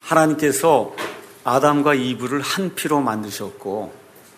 하나님께서 아담과 이브를 한 피로 만드셨고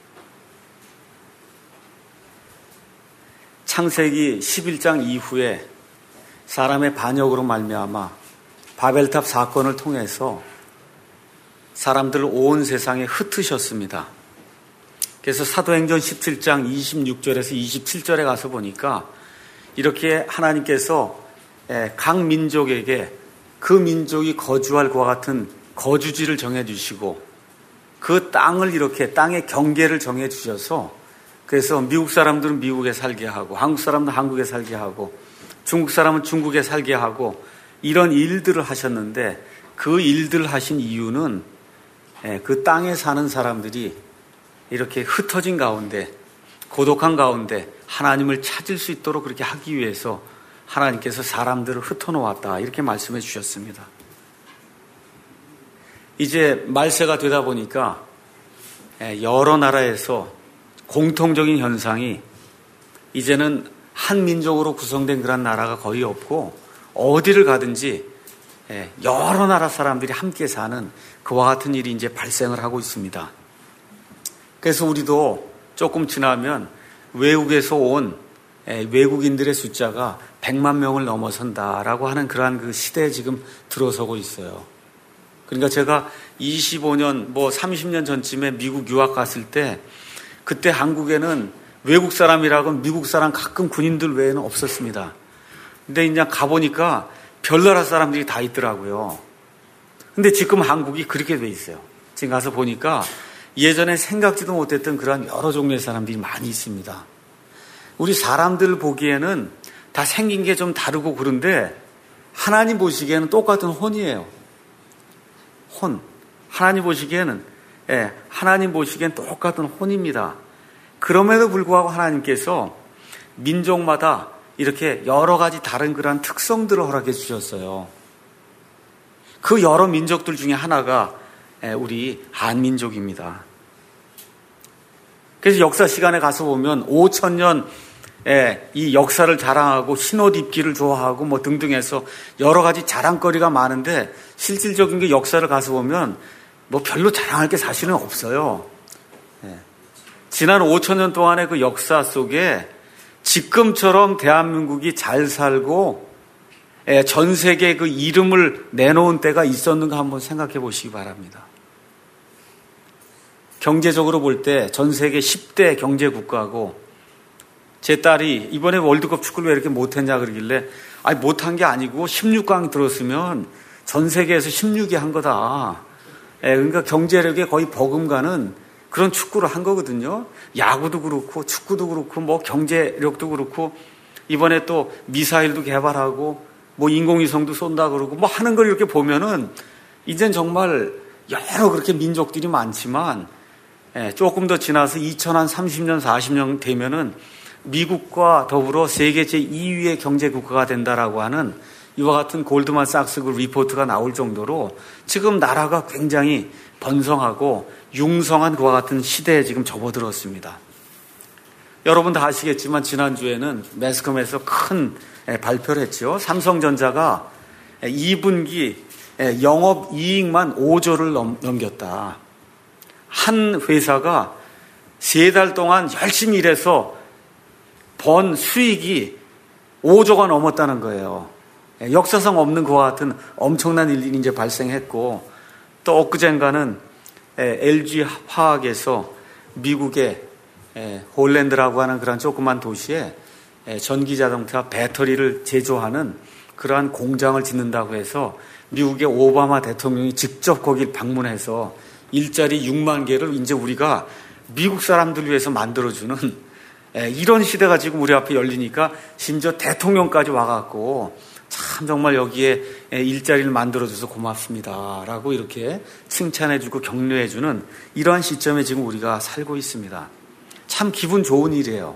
창세기 11장 이후에 사람의 반역으로 말미암아 바벨탑 사건을 통해서 사람들을 온 세상에 흩으셨습니다. 그래서 사도행전 17장 26절에서 27절에 가서 보니까 이렇게 하나님께서 각 민족에게 그 민족이 거주할 것과 같은 거주지를 정해주시고 그 땅을 이렇게 땅의 경계를 정해주셔서 그래서 미국 사람들은 미국에 살게 하고 한국 사람들은 한국에 살게 하고 중국 사람은 중국에 살게 하고 이런 일들을 하셨는데 그 일들을 하신 이유는 그 땅에 사는 사람들이 이렇게 흩어진 가운데 고독한 가운데 하나님을 찾을 수 있도록 그렇게 하기 위해서 하나님께서 사람들을 흩어놓았다 이렇게 말씀해 주셨습니다. 이제 말세가 되다 보니까 여러 나라에서 공통적인 현상이 이제는 한 민족으로 구성된 그런 나라가 거의 없고 어디를 가든지 여러 나라 사람들이 함께 사는 그와 같은 일이 이제 발생을 하고 있습니다. 그래서 우리도 조금 지나면 외국에서 온 외국인들의 숫자가 100만 명을 넘어선다라고 하는 그러한 그 시대에 지금 들어서고 있어요. 그러니까 제가 25년, 30년 전쯤에 미국 유학 갔을 때 그때 한국에는 외국 사람이라고 미국 사람 가끔 군인들 외에는 없었습니다. 근데 이제 가보니까 별나라 사람들이 다 있더라고요. 근데 지금 한국이 그렇게 돼 있어요. 지금 가서 보니까 예전에 생각지도 못했던 그런 여러 종류의 사람들이 많이 있습니다. 우리 사람들 보기에는 다 생긴 게 좀 다르고 그런데 하나님 보시기에는 똑같은 혼이에요. 혼. 하나님 보시기에는 똑같은 혼입니다. 그럼에도 불구하고 하나님께서 민족마다 이렇게 여러 가지 다른 그런 특성들을 허락해 주셨어요. 그 여러 민족들 중에 하나가 우리 한민족입니다. 그래서 역사 시간에 가서 보면 5,000년 이 역사를 자랑하고 흰옷 입기를 좋아하고 뭐 등등 해서 여러 가지 자랑거리가 많은데 실질적인 게 역사를 가서 보면 뭐 별로 자랑할 게 사실은 없어요. 지난 5,000년 동안의 그 역사 속에 지금처럼 대한민국이 잘 살고 전 세계에 그 이름을 내놓은 때가 있었는가 한번 생각해 보시기 바랍니다. 경제적으로 볼 때 전 세계 10대 경제 국가고 제 딸이 이번에 월드컵 축구를 왜 이렇게 못했냐 그러길래 아니 못한 게 아니고 16강 들었으면 전 세계에서 16위 한 거다. 그러니까 경제력에 거의 버금가는 그런 축구를 한 거거든요. 야구도 그렇고 축구도 그렇고 뭐 경제력도 그렇고 이번에 또 미사일도 개발하고 뭐 인공위성도 쏜다 그러고 뭐 하는 걸 이렇게 보면은 이젠 정말 여러 그렇게 민족들이 많지만 조금 더 지나서 2030년 40년 되면은 미국과 더불어 세계 제2위의 경제국가가 된다라고 하는 이와 같은 골드만삭스 그 리포트가 나올 정도로 지금 나라가 굉장히 번성하고 융성한 그와 같은 시대에 지금 접어들었습니다. 여러분 다 아시겠지만 지난주에는 매스컴에서 큰 발표를 했죠. 삼성전자가 2분기 영업이익만 5조를 넘겼다. 한 회사가 3달 동안 열심히 일해서 번 수익이 5조가 넘었다는 거예요. 역사상 없는 그와 같은 엄청난 일이 이제 발생했고 또 엊그젠가는 LG 화학에서 미국의 홀랜드라고 하는 그런 조그만 도시에 전기자동차 배터리를 제조하는 그러한 공장을 짓는다고 해서 미국의 오바마 대통령이 직접 거길 방문해서 일자리 6만 개를 이제 우리가 미국 사람들 위해서 만들어주는 이런 시대가 지금 우리 앞에 열리니까 심지어 대통령까지 와갖고 참 정말 여기에 일자리를 만들어줘서 고맙습니다 라고 이렇게 칭찬해주고 격려해주는 이러한 시점에 지금 우리가 살고 있습니다. 참 기분 좋은 일이에요.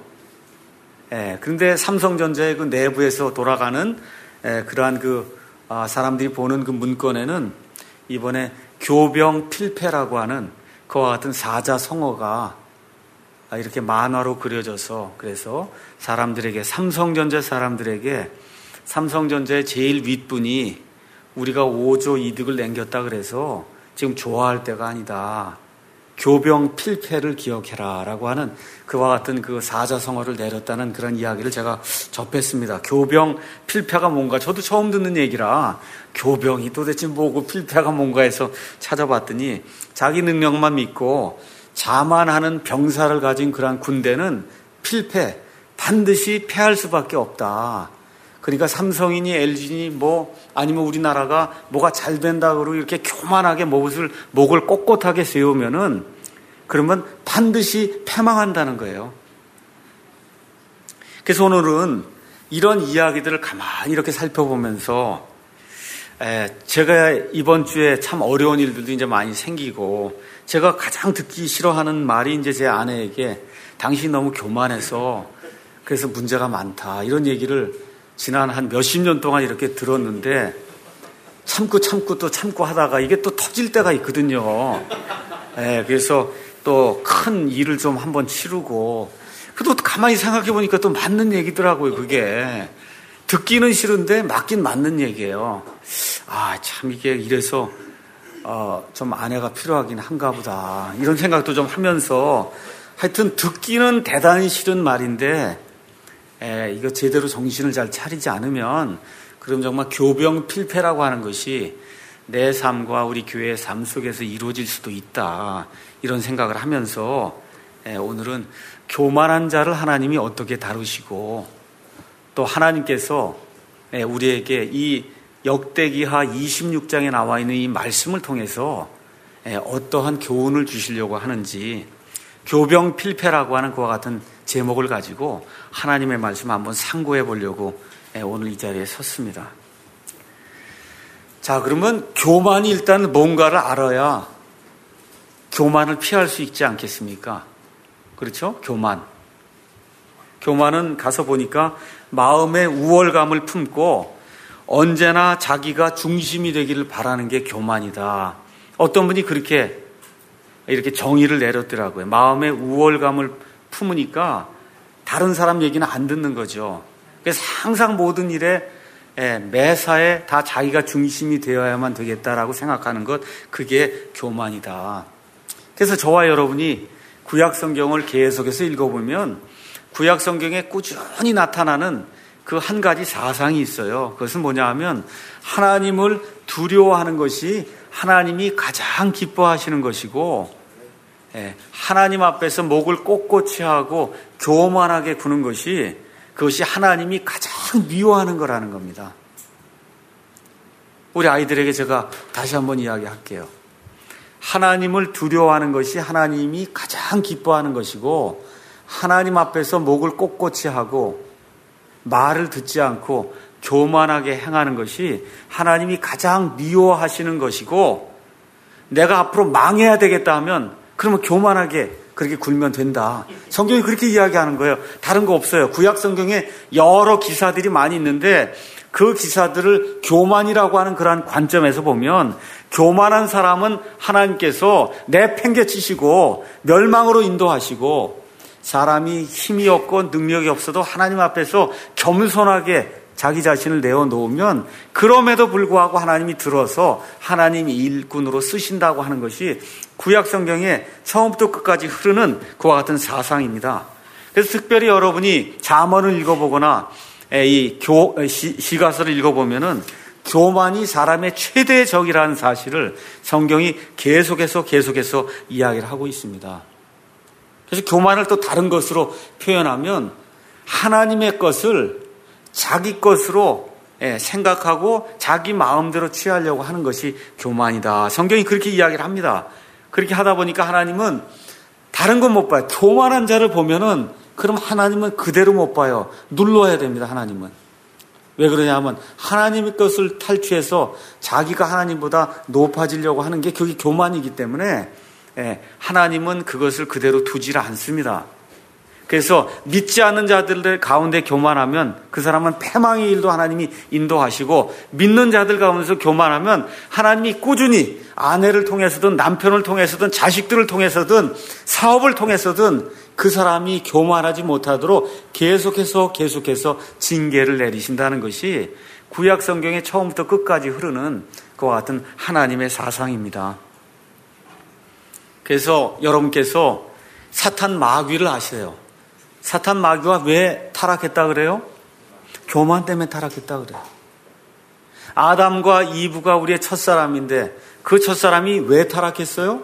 그런데 삼성전자의 그 내부에서 돌아가는 그러한 그 사람들이 보는 그 문건에는 이번에 교병 필패라고 하는 그와 같은 사자성어가 이렇게 만화로 그려져서 그래서 사람들에게 삼성전자 사람들에게 삼성전자의 제일 윗분이 우리가 5조 이득을 남겼다 그래서 지금 좋아할 때가 아니다. 교병 필패를 기억해라 라고 하는 그와 같은 그 사자성어를 내렸다는 그런 이야기를 제가 접했습니다. 교병 필패가 뭔가 저도 처음 듣는 얘기라 교병이 도대체 뭐고 필패가 뭔가 해서 찾아봤더니 자기 능력만 믿고 자만하는 병사를 가진 그러한 군대는 필패, 반드시 패할 수밖에 없다. 그러니까 삼성이니 LG니 뭐 아니면 우리나라가 뭐가 잘 된다고 이렇게 교만하게 목을 꼿꼿하게 세우면은 그러면 반드시 패망한다는 거예요. 그래서 오늘은 이런 이야기들을 가만히 이렇게 살펴보면서 제가 이번 주에 참 어려운 일들도 이제 많이 생기고 제가 가장 듣기 싫어하는 말이 이제 제 아내에게 당신이 너무 교만해서 그래서 문제가 많다 이런 얘기를 지난 한 몇십 년 동안 이렇게 들었는데 참고 하다가 이게 또 터질 때가 있거든요. 그래서 또 큰 일을 좀 한번 치르고 그래도 가만히 생각해 보니까 또 맞는 얘기더라고요. 그게 듣기는 싫은데 맞긴 맞는 얘기예요. 참 이게 이래서 좀 아내가 필요하긴 한가 보다 이런 생각도 좀 하면서 하여튼 듣기는 대단히 싫은 말인데 이거 제대로 정신을 잘 차리지 않으면 그럼 정말 교병 필패라고 하는 것이 내 삶과 우리 교회의 삶 속에서 이루어질 수도 있다 이런 생각을 하면서 오늘은 교만한 자를 하나님이 어떻게 다루시고 또 하나님께서 우리에게 이 역대기하 26장에 나와 있는 이 말씀을 통해서 어떠한 교훈을 주시려고 하는지 교병 필패라고 하는 그와 같은 제목을 가지고 하나님의 말씀 한번 상고해 보려고 오늘 이 자리에 섰습니다. 자, 그러면 교만이 일단 뭔가를 알아야 교만을 피할 수 있지 않겠습니까? 그렇죠? 교만은 가서 보니까 마음의 우월감을 품고 언제나 자기가 중심이 되기를 바라는 게 교만이다. 어떤 분이 그렇게 이렇게 정의를 내렸더라고요. 마음의 우월감을 품으니까 다른 사람 얘기는 안 듣는 거죠. 그래서 항상 모든 일에 매사에 다 자기가 중심이 되어야만 되겠다라고 생각하는 것, 그게 교만이다. 그래서 저와 여러분이 구약성경을 계속해서 읽어보면 구약성경에 꾸준히 나타나는 그 한 가지 사상이 있어요. 그것은 뭐냐 하면 하나님을 두려워하는 것이 하나님이 가장 기뻐하시는 것이고 하나님 앞에서 목을 꼿꼿이 하고 교만하게 구는 것이 그것이 하나님이 가장 미워하는 거라는 겁니다. 우리 아이들에게 제가 다시 한번 이야기할게요. 하나님을 두려워하는 것이 하나님이 가장 기뻐하는 것이고 하나님 앞에서 목을 꼿꼿이 하고 말을 듣지 않고 교만하게 행하는 것이 하나님이 가장 미워하시는 것이고 내가 앞으로 망해야 되겠다 하면 그러면 교만하게 그렇게 굴면 된다. 성경이 그렇게 이야기하는 거예요. 다른 거 없어요. 구약 성경에 여러 기사들이 많이 있는데 그 기사들을 교만이라고 하는 그러한 관점에서 보면 교만한 사람은 하나님께서 내팽개치시고 멸망으로 인도하시고 사람이 힘이 없고 능력이 없어도 하나님 앞에서 겸손하게 자기 자신을 내어놓으면 그럼에도 불구하고 하나님이 들어서 하나님이 일꾼으로 쓰신다고 하는 것이 구약 성경에 처음부터 끝까지 흐르는 그와 같은 사상입니다. 그래서 특별히 여러분이 잠언을 읽어보거나 이 시가서를 읽어보면은 교만이 사람의 최대의 적이라는 사실을 성경이 계속해서 이야기를 하고 있습니다. 그래서 교만을 또 다른 것으로 표현하면 하나님의 것을 자기 것으로 생각하고 자기 마음대로 취하려고 하는 것이 교만이다. 성경이 그렇게 이야기를 합니다. 그렇게 하다 보니까 하나님은 다른 건 못 봐요. 교만한 자를 보면은 그럼 하나님은 그대로 못 봐요. 눌러야 됩니다. 하나님은. 왜 그러냐면 하나님의 것을 탈취해서 자기가 하나님보다 높아지려고 하는 게 그게 교만이기 때문에 하나님은 그것을 그대로 두질 않습니다. 그래서 믿지 않는 자들 가운데 교만하면 그 사람은 패망의 일도 하나님이 인도하시고 믿는 자들 가운데서 교만하면 하나님이 꾸준히 아내를 통해서든 남편을 통해서든 자식들을 통해서든 사업을 통해서든 그 사람이 교만하지 못하도록 계속해서 징계를 내리신다는 것이 구약 성경의 처음부터 끝까지 흐르는 그와 같은 하나님의 사상입니다. 그래서 여러분께서 사탄 마귀를 아세요. 사탄 마귀가 왜 타락했다 그래요? 교만 때문에 타락했다 그래요. 아담과 이브가 우리의 첫사람인데 그 첫사람이 왜 타락했어요?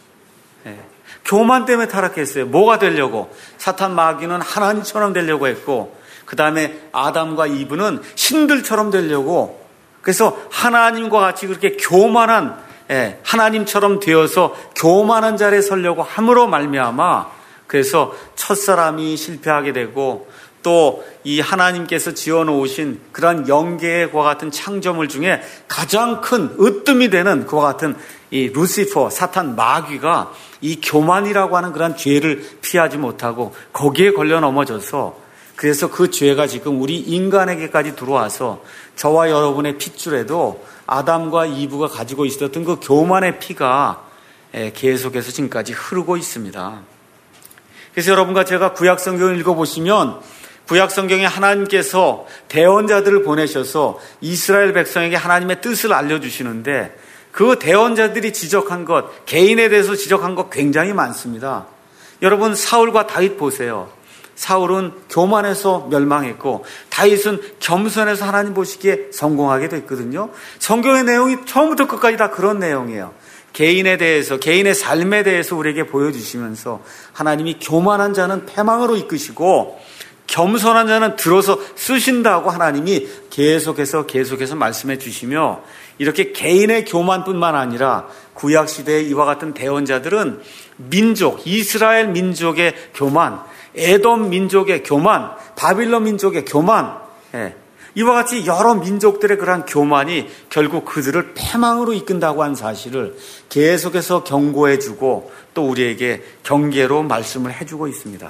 교만 때문에 타락했어요. 뭐가 되려고? 사탄 마귀는 하나님처럼 되려고 했고, 그 다음에 아담과 이브는 신들처럼 되려고, 그래서 하나님과 같이 그렇게 교만한, 하나님처럼 되어서 교만한 자리에 서려고 함으로 말미암아, 그래서 첫사람이 실패하게 되고, 또 이 하나님께서 지어놓으신 그런 영계의 그와 같은 창조물 중에 가장 큰 으뜸이 되는 그와 같은 이 루시퍼, 사탄 마귀가 이 교만이라고 하는 그런 죄를 피하지 못하고 거기에 걸려 넘어져서, 그래서 그 죄가 지금 우리 인간에게까지 들어와서 저와 여러분의 핏줄에도 아담과 이브가 가지고 있었던 그 교만의 피가 계속해서 지금까지 흐르고 있습니다. 그래서 여러분과 제가 구약 성경을 읽어보시면 구약 성경에 하나님께서 대언자들을 보내셔서 이스라엘 백성에게 하나님의 뜻을 알려주시는데, 그 대언자들이 지적한 것, 개인에 대해서 지적한 것 굉장히 많습니다. 여러분, 사울과 다윗 보세요. 사울은 교만해서 멸망했고 다윗은 겸손해서 하나님 보시기에 성공하게 됐거든요. 성경의 내용이 처음부터 끝까지 다 그런 내용이에요. 개인에 대해서, 개인의 삶에 대해서 우리에게 보여주시면서 하나님이 교만한 자는 패망으로 이끄시고 겸손한 자는 들어서 쓰신다고 하나님이 계속해서 말씀해 주시며, 이렇게 개인의 교만뿐만 아니라 구약시대의 이와 같은 대언자들은 민족, 이스라엘 민족의 교만, 에돔 민족의 교만, 바빌론 민족의 교만, 이와 같이 여러 민족들의 그러한 교만이 결국 그들을 패망으로 이끈다고 하는 사실을 계속해서 경고해주고 또 우리에게 경계로 말씀을 해주고 있습니다.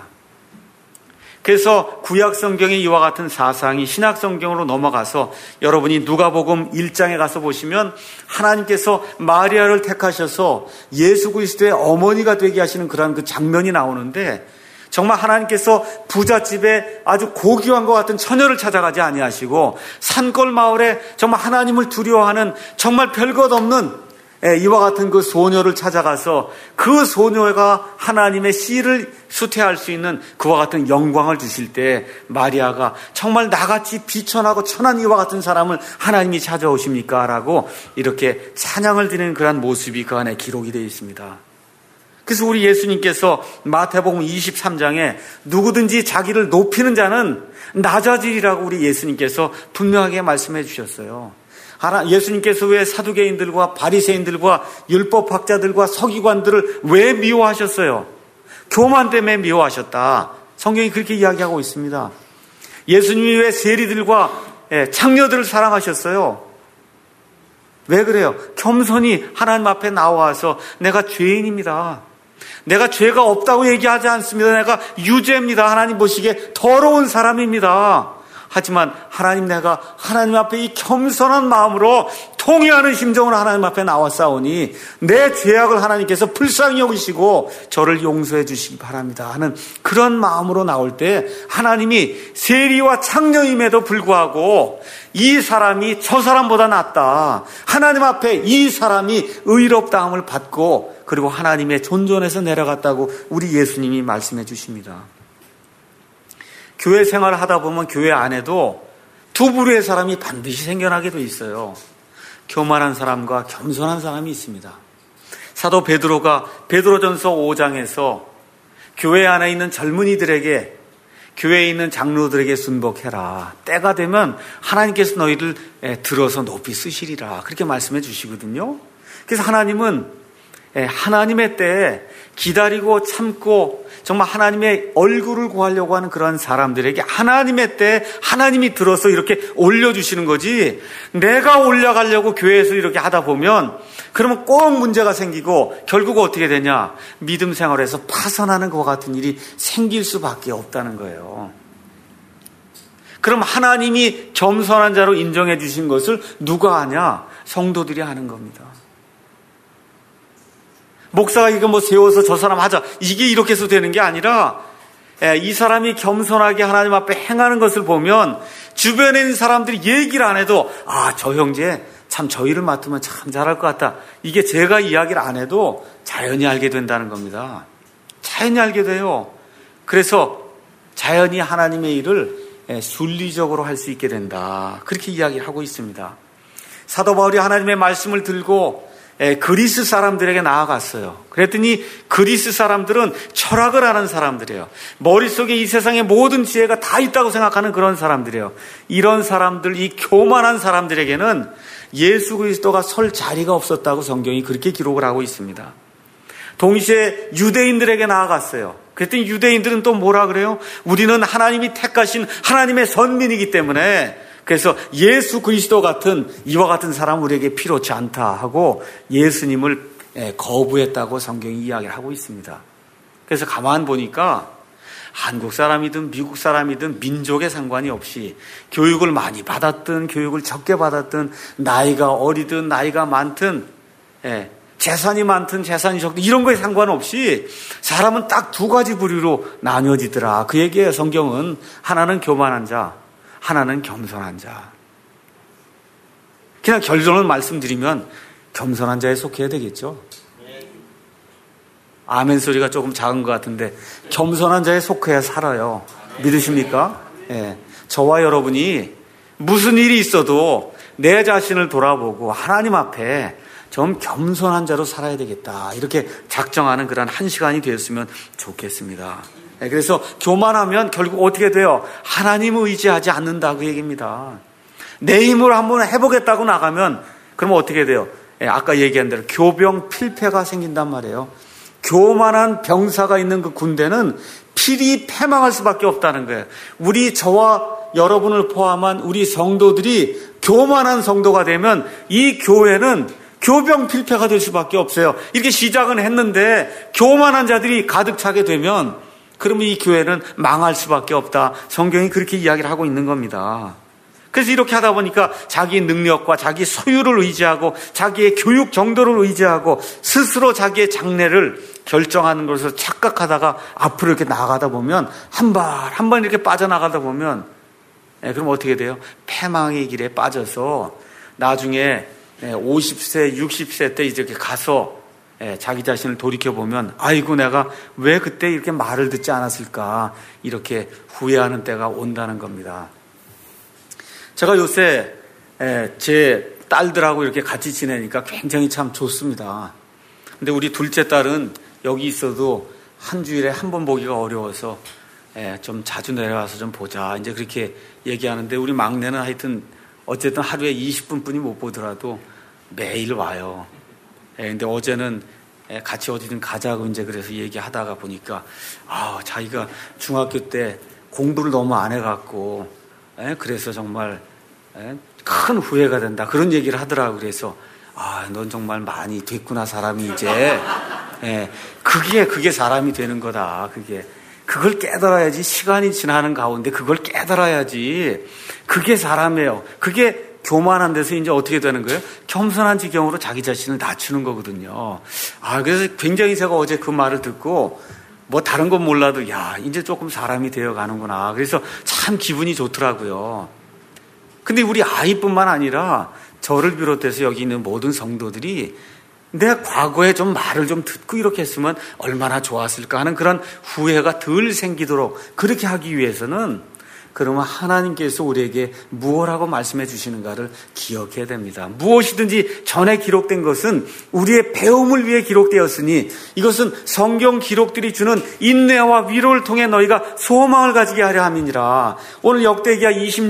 그래서 구약 성경의 이와 같은 사상이 신약 성경으로 넘어가서 여러분이 누가복음 1장에 가서 보시면 하나님께서 마리아를 택하셔서 예수 그리스도의 어머니가 되게 하시는 그런 그 장면이 나오는데, 정말 하나님께서 부잣집에 아주 고귀한 것 같은 처녀를 찾아가지 아니하시고 산골 마을에 정말 하나님을 두려워하는 정말 별것 없는 이와 같은 그 소녀를 찾아가서 그 소녀가 하나님의 씨를 수태할 수 있는 그와 같은 영광을 주실 때 마리아가 정말 나같이 비천하고 천한 이와 같은 사람을 하나님이 찾아오십니까? 라고 이렇게 찬양을 드리는 그런 모습이 그 안에 기록이 되어 있습니다. 그래서 우리 예수님께서 마태복음 23장에 누구든지 자기를 높이는 자는 낮아지리라고 우리 예수님께서 분명하게 말씀해 주셨어요. 예수님께서 왜 사두개인들과 바리새인들과 율법학자들과 서기관들을 왜 미워하셨어요? 교만 때문에 미워하셨다. 성경이 그렇게 이야기하고 있습니다. 예수님이 왜 세리들과 창녀들을 사랑하셨어요? 왜 그래요? 겸손히 하나님 앞에 나와서 내가 죄인입니다. 내가 죄가 없다고 얘기하지 않습니다. 내가 유죄입니다. 하나님 보시기에 더러운 사람입니다. 하지만 내가 하나님 앞에 이 겸손한 마음으로 통회하는 심정으로 하나님 앞에 나왔사오니 내 죄악을 하나님께서 불쌍히 여기시고 저를 용서해 주시기 바랍니다 하는 그런 마음으로 나올 때 하나님이 세리와 창녀임에도 불구하고 이 사람이 저 사람보다 낫다. 하나님 앞에 이 사람이 의롭다함을 받고 그리고 하나님의 존전에서 내려갔다고 우리 예수님이 말씀해 주십니다. 교회 생활을 하다 보면 교회 안에도 두 부류의 사람이 반드시 생겨나게 돼 있어요. 교만한 사람과 겸손한 사람이 있습니다. 사도 베드로가 베드로전서 5장에서 교회 안에 있는 젊은이들에게, 교회에 있는 장로들에게 순복해라. 때가 되면 하나님께서 너희를 들어서 높이 쓰시리라. 그렇게 말씀해 주시거든요. 그래서 하나님은 하나님의 때에 기다리고 참고 정말 하나님의 얼굴을 구하려고 하는 그런 사람들에게 하나님의 때에 하나님이 들어서 이렇게 올려주시는 거지, 내가 올라가려고 교회에서 이렇게 하다 보면 그러면 꼭 문제가 생기고 결국 어떻게 되냐, 믿음 생활에서 파산하는 것 같은 일이 생길 수밖에 없다는 거예요. 그럼 하나님이 겸손한 자로 인정해 주신 것을 누가 하냐? 성도들이 하는 겁니다. 목사가 이거 세워서 저 사람 하자, 이게 이렇게 해서 되는 게 아니라 이 사람이 겸손하게 하나님 앞에 행하는 것을 보면 주변에 있는 사람들이 얘기를 안 해도 저 형제 참 저 일을 맡으면 참 잘할 것 같다. 이게 제가 이야기를 안 해도 자연히 알게 된다는 겁니다. 자연히 알게 돼요. 그래서 자연히 하나님의 일을 순리적으로 할 수 있게 된다. 그렇게 이야기를 하고 있습니다. 사도 바울이 하나님의 말씀을 들고 그리스 사람들에게 나아갔어요. 그랬더니 그리스 사람들은 철학을 하는 사람들이에요. 머릿속에 이 세상의 모든 지혜가 다 있다고 생각하는 그런 사람들이에요. 이런 사람들, 이 교만한 사람들에게는 예수 그리스도가 설 자리가 없었다고 성경이 그렇게 기록을 하고 있습니다. 동시에 유대인들에게 나아갔어요. 그랬더니 유대인들은 또 뭐라 그래요? 우리는 하나님이 택하신 하나님의 선민이기 때문에 그래서 예수 그리스도 같은 이와 같은 사람 우리에게 필요치 않다 하고 예수님을 거부했다고 성경이 이야기를 하고 있습니다. 그래서 가만 보니까 한국 사람이든 미국 사람이든 민족에 상관이 없이 교육을 많이 받았든 교육을 적게 받았든 나이가 어리든 나이가 많든 재산이 많든 재산이 적든 이런 거에 상관없이 사람은 딱 두 가지 부류로 나뉘어지더라. 그 얘기예요. 성경은 하나는 교만한 자, 하나는 겸손한 자. 그냥 결론을 말씀드리면 겸손한 자에 속해야 되겠죠. 아멘 소리가 조금 작은 것 같은데 겸손한 자에 속해야 살아요. 믿으십니까? 저와 여러분이 무슨 일이 있어도 내 자신을 돌아보고 하나님 앞에 좀 겸손한 자로 살아야 되겠다. 이렇게 작정하는 그런 한 시간이 되었으면 좋겠습니다. 그래서 교만하면 결국 어떻게 돼요? 하나님을 의지하지 않는다 그 얘기입니다. 내 힘으로 한번 해보겠다고 나가면 그러면 어떻게 돼요? 아까 얘기한 대로 교병 필패가 생긴단 말이에요. 교만한 병사가 있는 그 군대는 필히 패망할 수밖에 없다는 거예요. 저와 여러분을 포함한 우리 성도들이 교만한 성도가 되면 이 교회는 교병 필패가 될 수밖에 없어요. 이렇게 시작은 했는데 교만한 자들이 가득 차게 되면 그러면 이 교회는 망할 수밖에 없다. 성경이 그렇게 이야기를 하고 있는 겁니다. 그래서 이렇게 하다 보니까 자기 능력과 자기 소유를 의지하고 자기의 교육 정도를 의지하고 스스로 자기의 장래를 결정하는 것으로 착각하다가 앞으로 이렇게 나가다 보면 한 발 이렇게 빠져나가다 보면 그럼 어떻게 돼요? 패망의 길에 빠져서 나중에 50세, 60세 때 이렇게 가서 자기 자신을 돌이켜보면 아이고 내가 왜 그때 이렇게 말을 듣지 않았을까 이렇게 후회하는 때가 온다는 겁니다. 제가 요새 제 딸들하고 이렇게 같이 지내니까 굉장히 참 좋습니다. 근데 우리 둘째 딸은 여기 있어도 한 주일에 한 번 보기가 어려워서 좀 자주 내려와서 좀 보자 이제 그렇게 얘기하는데 우리 막내는 하여튼 어쨌든 하루에 20분뿐이 못 보더라도 매일 와요. 근데 어제는 같이 어디든 가자고 이제 그래서 얘기하다가 보니까 자기가 중학교 때 공부를 너무 안 해갖고 그래서 정말 큰 후회가 된다 그런 얘기를 하더라고. 그래서 넌 정말 많이 됐구나 사람이 이제. 그게 사람이 되는 거다. 그걸 깨달아야지. 시간이 지나는 가운데 그걸 깨달아야지. 그게 사람이에요. 그게 교만한 데서 이제 어떻게 되는 거예요? 겸손한 지경으로 자기 자신을 낮추는 거거든요. 그래서 굉장히 제가 어제 그 말을 듣고 뭐 다른 건 몰라도 이제 조금 사람이 되어 가는구나. 그래서 참 기분이 좋더라고요. 근데 우리 아이뿐만 아니라 저를 비롯해서 여기 있는 모든 성도들이 내가 과거에 좀 말을 좀 듣고 이렇게 했으면 얼마나 좋았을까 하는 그런 후회가 덜 생기도록 그렇게 하기 위해서는 그러면 하나님께서 우리에게 무엇이라고 말씀해 주시는가를 기억해야 됩니다. 무엇이든지 전에 기록된 것은 우리의 배움을 위해 기록되었으니 이것은 성경 기록들이 주는 인내와 위로를 통해 너희가 소망을 가지게 하려 함이니라. 오늘 역대기야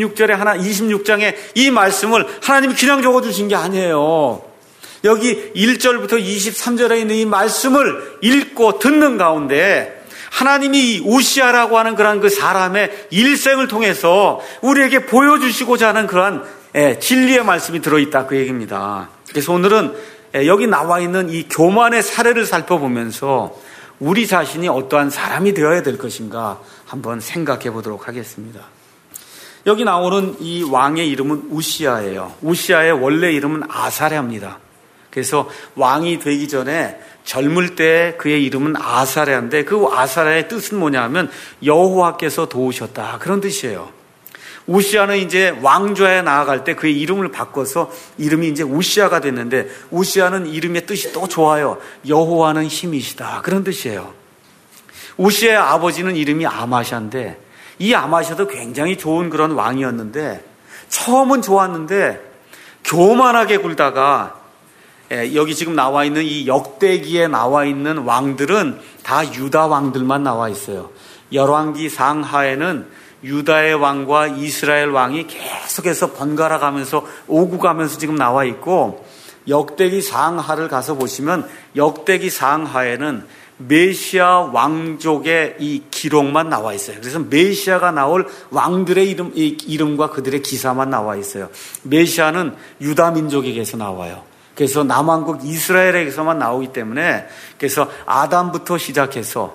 26장에 이 말씀을 하나님이 그냥 적어주신 게 아니에요. 여기 1절부터 23절에 있는 이 말씀을 읽고 듣는 가운데 하나님이 우시아라고 하는 그런 그 사람의 일생을 통해서 우리에게 보여주시고자 하는 그러한 진리의 말씀이 들어있다 그 얘기입니다. 그래서 오늘은 여기 나와 있는 이 교만의 사례를 살펴보면서 우리 자신이 어떠한 사람이 되어야 될 것인가 한번 생각해 보도록 하겠습니다. 여기 나오는 이 왕의 이름은 우시아예요. 우시아의 원래 이름은 아사랴입니다. 그래서 왕이 되기 전에 젊을 때 그의 이름은 아사랴인데 그 아사랴의 뜻은 뭐냐 하면 여호와께서 도우셨다 그런 뜻이에요. 우시아는 이제 왕좌에 나아갈 때 그의 이름을 바꿔서 이름이 이제 우시아가 됐는데, 우시아는 이름의 뜻이 또 좋아요. 여호와는 힘이시다, 그런 뜻이에요. 우시아의 아버지는 이름이 아마샤인데, 이 아마샤도 굉장히 좋은 그런 왕이었는데, 처음은 좋았는데 교만하게 굴다가, 여기 지금 나와 있는 이 역대기에 나와 있는 왕들은 다 유다 왕들만 나와 있어요. 열왕기 상하에는 유다의 왕과 이스라엘 왕이 계속해서 번갈아 가면서 오고 가면서 지금 나와 있고, 역대기 상하를 가서 보시면 역대기 상하에는 메시아 왕족의 이 기록만 나와 있어요. 그래서 메시아가 나올 왕들의 이름과 그들의 기사만 나와 있어요. 메시아는 유다 민족에게서 나와요. 그래서 남왕국 이스라엘에게서만 나오기 때문에, 그래서 아담부터 시작해서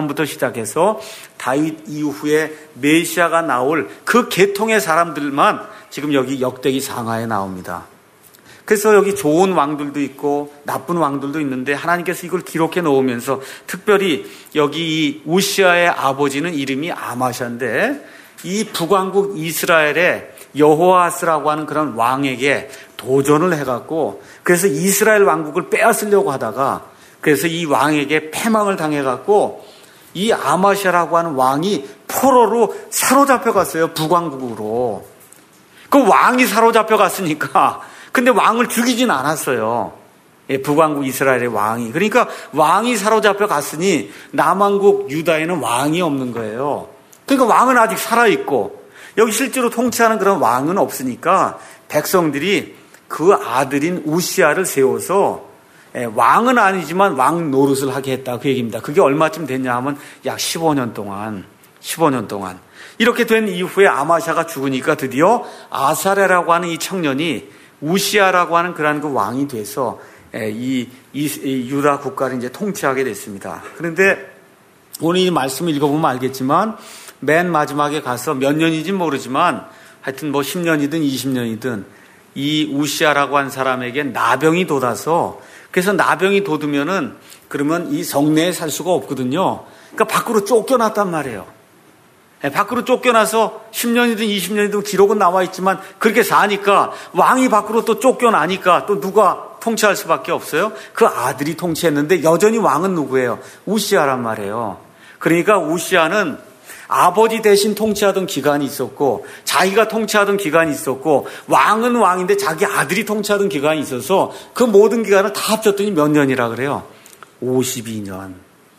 다윗 이후에 메시아가 나올 그 계통의 사람들만 지금 여기 역대기 상하에 나옵니다. 그래서 여기 좋은 왕들도 있고 나쁜 왕들도 있는데, 하나님께서 이걸 기록해 놓으면서 특별히 여기 이 우시아의 아버지는 이름이 아마샤인데, 이 북왕국 이스라엘의 여호아스라고 하는 그런 왕에게 도전을 해갖고, 그래서 이스라엘 왕국을 빼앗으려고 하다가, 그래서 이 왕에게 패망을 당해갖고 이 아마샤라고 하는 왕이 포로로 사로잡혀 갔어요. 북왕국으로. 그 왕이 사로잡혀 갔으니까, 근데 왕을 죽이진 않았어요. 북왕국 이스라엘의 왕이. 그러니까 왕이 사로잡혀 갔으니 남왕국 유다에는 왕이 없는 거예요. 그러니까 왕은 아직 살아있고, 여기 실제로 통치하는 그런 왕은 없으니까 백성들이 그 아들인 우시아를 세워서, 왕은 아니지만 왕 노릇을 하게 했다, 그 얘기입니다. 그게 얼마쯤 됐냐 하면 약 15년 동안. 이렇게 된 이후에 아마샤가 죽으니까 드디어 아사랴라고 하는 이 청년이 우시아라고 하는 그러한 그 왕이 돼서 이 유다 국가를 이제 통치하게 됐습니다. 그런데 오늘 이 말씀을 읽어보면 알겠지만, 맨 마지막에 가서 몇 년인지 모르지만 하여튼 뭐 10년이든 20년이든 이 우시아라고 한 사람에게 나병이 돋아서, 그래서 나병이 돋으면은 그러면 이 성내에 살 수가 없거든요. 그러니까 밖으로 쫓겨났단 말이에요. 밖으로 쫓겨나서 10년이든 20년이든 기록은 나와 있지만 그렇게 사니까 왕이 밖으로 또 쫓겨나니까 또 누가 통치할 수밖에 없어요? 그 아들이 통치했는데 여전히 왕은 누구예요? 우시아란 말이에요. 그러니까 우시아는 아버지 대신 통치하던 기간이 있었고, 자기가 통치하던 기간이 있었고, 왕은 왕인데 자기 아들이 통치하던 기간이 있어서 그 모든 기간을 다 합쳤더니 몇 년이라 그래요? 52년.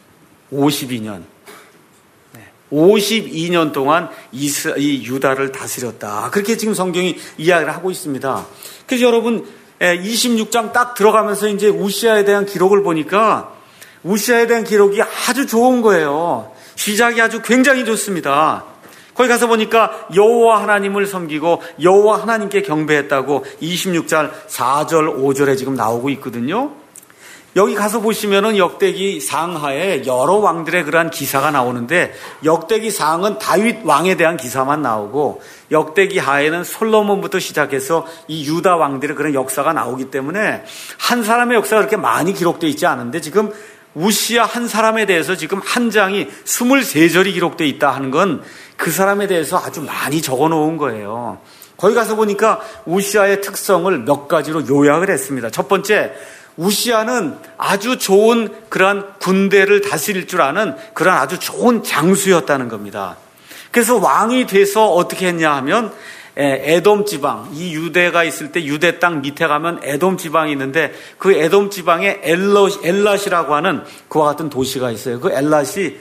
52년 동안 이 유다를 다스렸다. 그렇게 지금 성경이 이야기를 하고 있습니다. 그래서 여러분, 26장 딱 들어가면서 이제 우시아에 대한 기록을 보니까 우시아에 대한 기록이 아주 좋은 거예요. 시작이 아주 굉장히 좋습니다. 거기 가서 보니까 여호와 하나님을 섬기고 여호와 하나님께 경배했다고 26절 4절 5절에 지금 나오고 있거든요. 여기 가서 보시면은 역대기 상하에 여러 왕들의 그러한 기사가 나오는데, 역대기 상은 다윗 왕에 대한 기사만 나오고, 역대기 하에는 솔로몬부터 시작해서 이 유다 왕들의 그런 역사가 나오기 때문에 한 사람의 역사가 그렇게 많이 기록되어 있지 않은데, 지금 우시아 한 사람에 대해서 지금 한 장이 23절이 기록되어 있다 하는 건 그 사람에 대해서 아주 많이 적어 놓은 거예요. 거기 가서 보니까 우시아의 특성을 몇 가지로 요약을 했습니다. 첫 번째, 우시아는 아주 좋은 그런 군대를 다스릴 줄 아는 그런 아주 좋은 장수였다는 겁니다. 그래서 왕이 돼서 어떻게 했냐 하면, 에돔 지방, 이 유대가 있을 때 유대 땅 밑에 가면 에돔 지방이 있는데, 그 에돔 지방에 엘랏이라고 하는 그와 같은 도시가 있어요. 그 엘랏이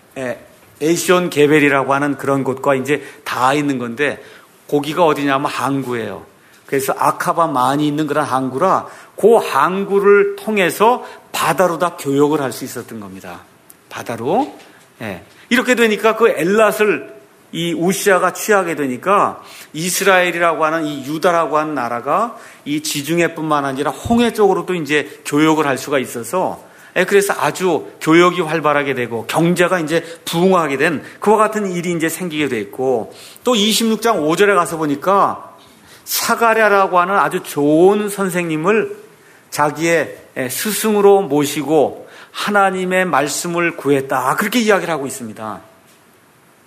에시온 게벨이라고 하는 그런 곳과 이제 다 있는 건데, 거기가 어디냐면 항구예요. 그래서 아카바 많이 있는 그런 항구라, 그 항구를 통해서 바다로 다 교역을 할 수 있었던 겁니다. 바다로. 이렇게 되니까 그 엘랏을 이 우시아가 취하게 되니까 이스라엘이라고 하는 이 유다라고 하는 나라가 이 지중해뿐만 아니라 홍해 쪽으로도 이제 교역을 할 수가 있어서, 그래서 아주 교역이 활발하게 되고 경제가 이제 부흥하게 된 그와 같은 일이 이제 생기게 됐고, 또 26장 5절에 가서 보니까 사가랴라고 하는 아주 좋은 선생님을 자기의 스승으로 모시고 하나님의 말씀을 구했다, 그렇게 이야기를 하고 있습니다.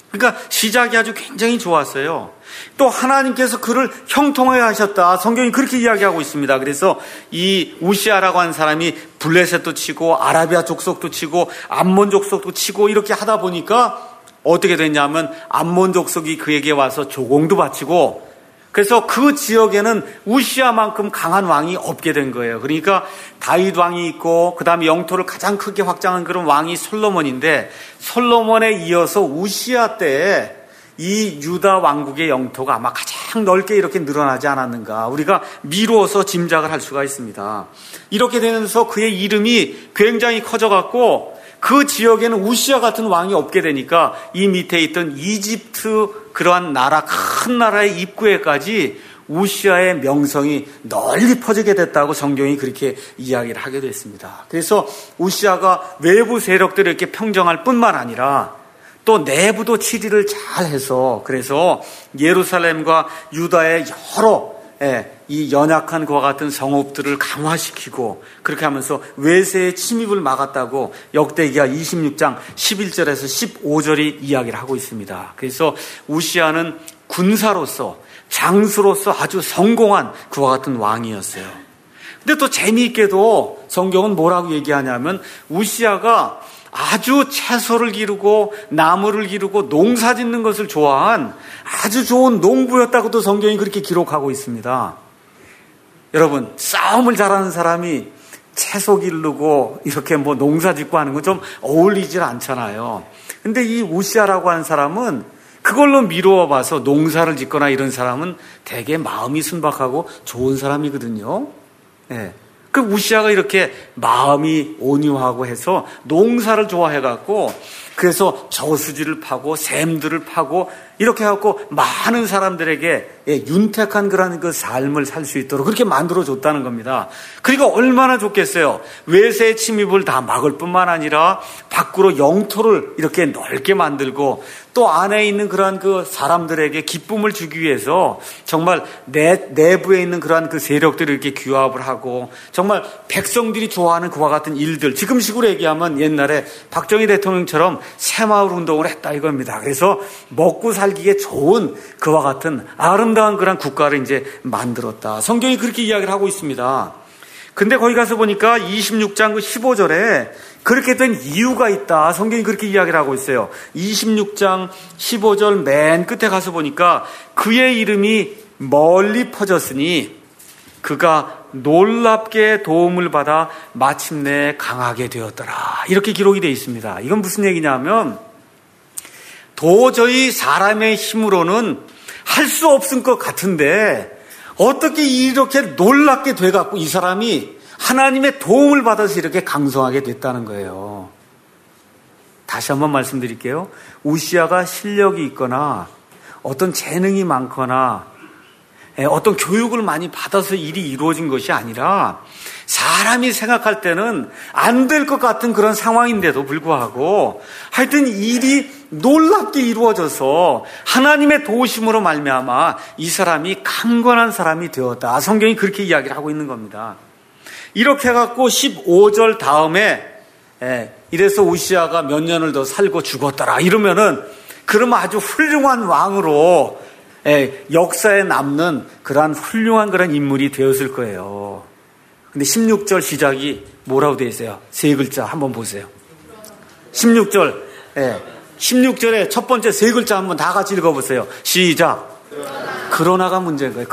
그러니까 시작이 아주 굉장히 좋았어요. 또 하나님께서 그를 형통하게 하셨다. 성경이 그렇게 이야기하고 있습니다. 그래서 이 우시아라고 하는 사람이 블레셋도 치고 아라비아 족속도 치고 암몬 족속도 치고 이렇게 하다 보니까 어떻게 됐냐면 암몬 족속이 그에게 와서 조공도 바치고, 그래서 그 지역에는 우시아만큼 강한 왕이 없게 된 거예요. 그러니까 다윗 왕이 있고 그 다음에 영토를 가장 크게 확장한 그런 왕이 솔로몬인데, 솔로몬에 이어서 우시아 때에 이 유다 왕국의 영토가 아마 가장 넓게 이렇게 늘어나지 않았는가, 우리가 미루어서 짐작을 할 수가 있습니다. 이렇게 되면서 그의 이름이 굉장히 커져갖고 그 지역에는 우시아 같은 왕이 없게 되니까 이 밑에 있던 이집트 그러한 나라, 큰 나라의 입구에까지 우시아의 명성이 널리 퍼지게 됐다고 성경이 그렇게 이야기를 하게 됐습니다. 그래서 우시아가 외부 세력들을 이렇게 평정할 뿐만 아니라 또 내부도 치리를 잘 해서, 그래서 예루살렘과 유다의 여러 이 연약한 그와 같은 성읍들을 강화시키고 그렇게 하면서 외세의 침입을 막았다고 역대기하 26장 11절에서 15절이 이야기를 하고 있습니다. 그래서 우시아는 군사로서 장수로서 아주 성공한 그와 같은 왕이었어요. 근데 또 재미있게도 성경은 뭐라고 얘기하냐면 우시아가 아주 채소를 기르고 나무를 기르고 농사 짓는 것을 좋아한 아주 좋은 농부였다고도 성경이 그렇게 기록하고 있습니다. 여러분, 싸움을 잘하는 사람이 채소 기르고 이렇게 뭐 농사 짓고 하는 건 좀 어울리질 않잖아요. 근데 이 우시아라고 하는 사람은 그걸로 미루어 봐서 농사를 짓거나 이런 사람은 되게 마음이 순박하고 좋은 사람이거든요. 네. 그 우시아가 이렇게 마음이 온유하고 해서 농사를 좋아해갖고, 그래서 저수지를 파고 샘들을 파고 이렇게 해갖고 많은 사람들에게 윤택한 그런 그 삶을 살 수 있도록 그렇게 만들어줬다는 겁니다. 그러니까 얼마나 좋겠어요. 외세의 침입을 다 막을 뿐만 아니라 밖으로 영토를 이렇게 넓게 만들고 또 안에 있는 그러한 그 사람들에게 기쁨을 주기 위해서 정말 내부에 있는 그러한 그 세력들을 이렇게 규합을 하고 정말 백성들이 좋아하는 그와 같은 일들, 지금식으로 얘기하면 옛날에 박정희 대통령처럼 새마을 운동을 했다 이겁니다. 그래서 먹고 살기에 좋은 그와 같은 아름다운 그런 국가를 이제 만들었다. 성경이 그렇게 이야기를 하고 있습니다. 근데 거기 가서 보니까 26장 그 15절에 그렇게 된 이유가 있다. 성경이 그렇게 이야기를 하고 있어요. 26장 15절 맨 끝에 가서 보니까 그의 이름이 멀리 퍼졌으니 그가 놀랍게 도움을 받아 마침내 강하게 되었더라. 이렇게 기록이 되어 있습니다. 이건 무슨 얘기냐면 도저히 사람의 힘으로는 할 수 없을 것 같은데 어떻게 이렇게 놀랍게 돼갖고 이 사람이 하나님의 도움을 받아서 이렇게 강성하게 됐다는 거예요. 다시 한번 말씀드릴게요. 우시아가 실력이 있거나 어떤 재능이 많거나 어떤 교육을 많이 받아서 일이 이루어진 것이 아니라 사람이 생각할 때는 안 될 것 같은 그런 상황인데도 불구하고 하여튼 일이 놀랍게 이루어져서 하나님의 도우심으로 말미암아 이 사람이 강건한 사람이 되었다. 성경이 그렇게 이야기를 하고 있는 겁니다. 이렇게 해갖고 15절 다음에 이래서 우시아가 몇 년을 더 살고 죽었더라 이러면은 그러면 아주 훌륭한 왕으로 역사에 남는 그러한 훌륭한 그런 인물이 되었을 거예요. 근데 16절 시작이 뭐라고 되어 있어요? 세 글자 한번 보세요. 16절, 16절에 첫 번째 세 글자 한번 다 같이 읽어보세요. 시작. 그러나가 문제인 거예요.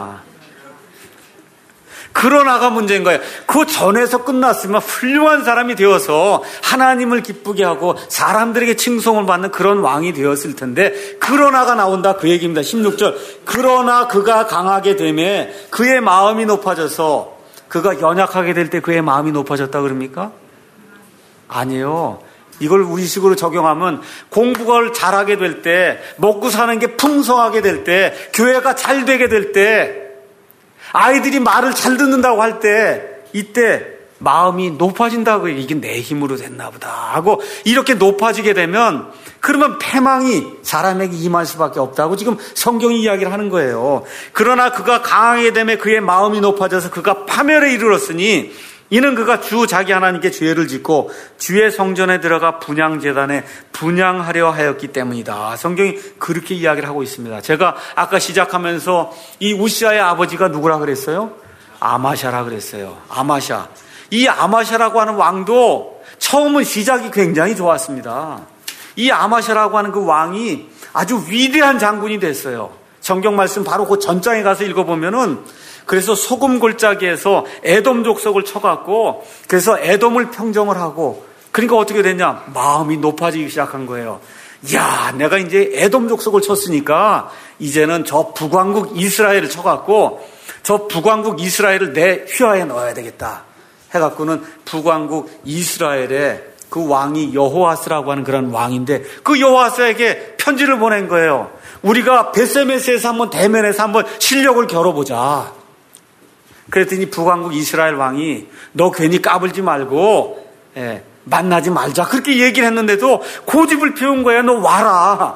그러나가 문제인 거예요. 그 전에서 끝났으면 훌륭한 사람이 되어서 하나님을 기쁘게 하고 사람들에게 칭송을 받는 그런 왕이 되었을 텐데 그러나가 나온다 그 얘기입니다. 16절. 그러나 그가 강하게 되매 그의 마음이 높아져서, 그가 연약하게 될 때 그의 마음이 높아졌다 그럽니까? 아니에요. 이걸 우리식으로 적용하면 공부를 잘하게 될 때, 먹고 사는 게 풍성하게 될 때, 교회가 잘 되게 될 때, 아이들이 말을 잘 듣는다고 할 때, 이때 마음이 높아진다고, 이게 내 힘으로 됐나 보다 하고 이렇게 높아지게 되면 그러면 패망이 사람에게 임할 수밖에 없다고 지금 성경이 이야기를 하는 거예요. 그러나 그가 강하게 되면 그의 마음이 높아져서 그가 파멸에 이르렀으니 이는 그가 주 자기 하나님께 죄를 짓고 주의 성전에 들어가 분향제단에 분향하려 하였기 때문이다. 성경이 그렇게 이야기를 하고 있습니다. 제가 아까 시작하면서 이 우시아의 아버지가 누구라 그랬어요? 아마샤라 그랬어요. 아마샤. 이 아마샤라고 하는 왕도 처음은 시작이 굉장히 좋았습니다. 이 아마샤라고 하는 그 왕이 아주 위대한 장군이 됐어요. 성경 말씀 바로 그 전장에 가서 읽어보면은 그래서 소금 골짜기에서 에돔 족속을 쳐갖고 그래서 에돔을 평정을 하고 그러니까 어떻게 됐냐? 마음이 높아지기 시작한 거예요. 야, 내가 이제 에돔 족속을 쳤으니까 이제는 저 북왕국 이스라엘을 쳐갖고 저 북왕국 이스라엘을 내 휘하에 넣어야 되겠다 해갖고는 북왕국 이스라엘의 그 왕이 여호아스라고 하는 그런 왕인데 그 여호아스에게 편지를 보낸 거예요. 우리가 벳세메스에서 한번 대면해서 한번 실력을 겨뤄보자. 그랬더니 북왕국 이스라엘 왕이 너 괜히 까불지 말고 만나지 말자 그렇게 얘기를 했는데도 고집을 피운 거예요. 너 와라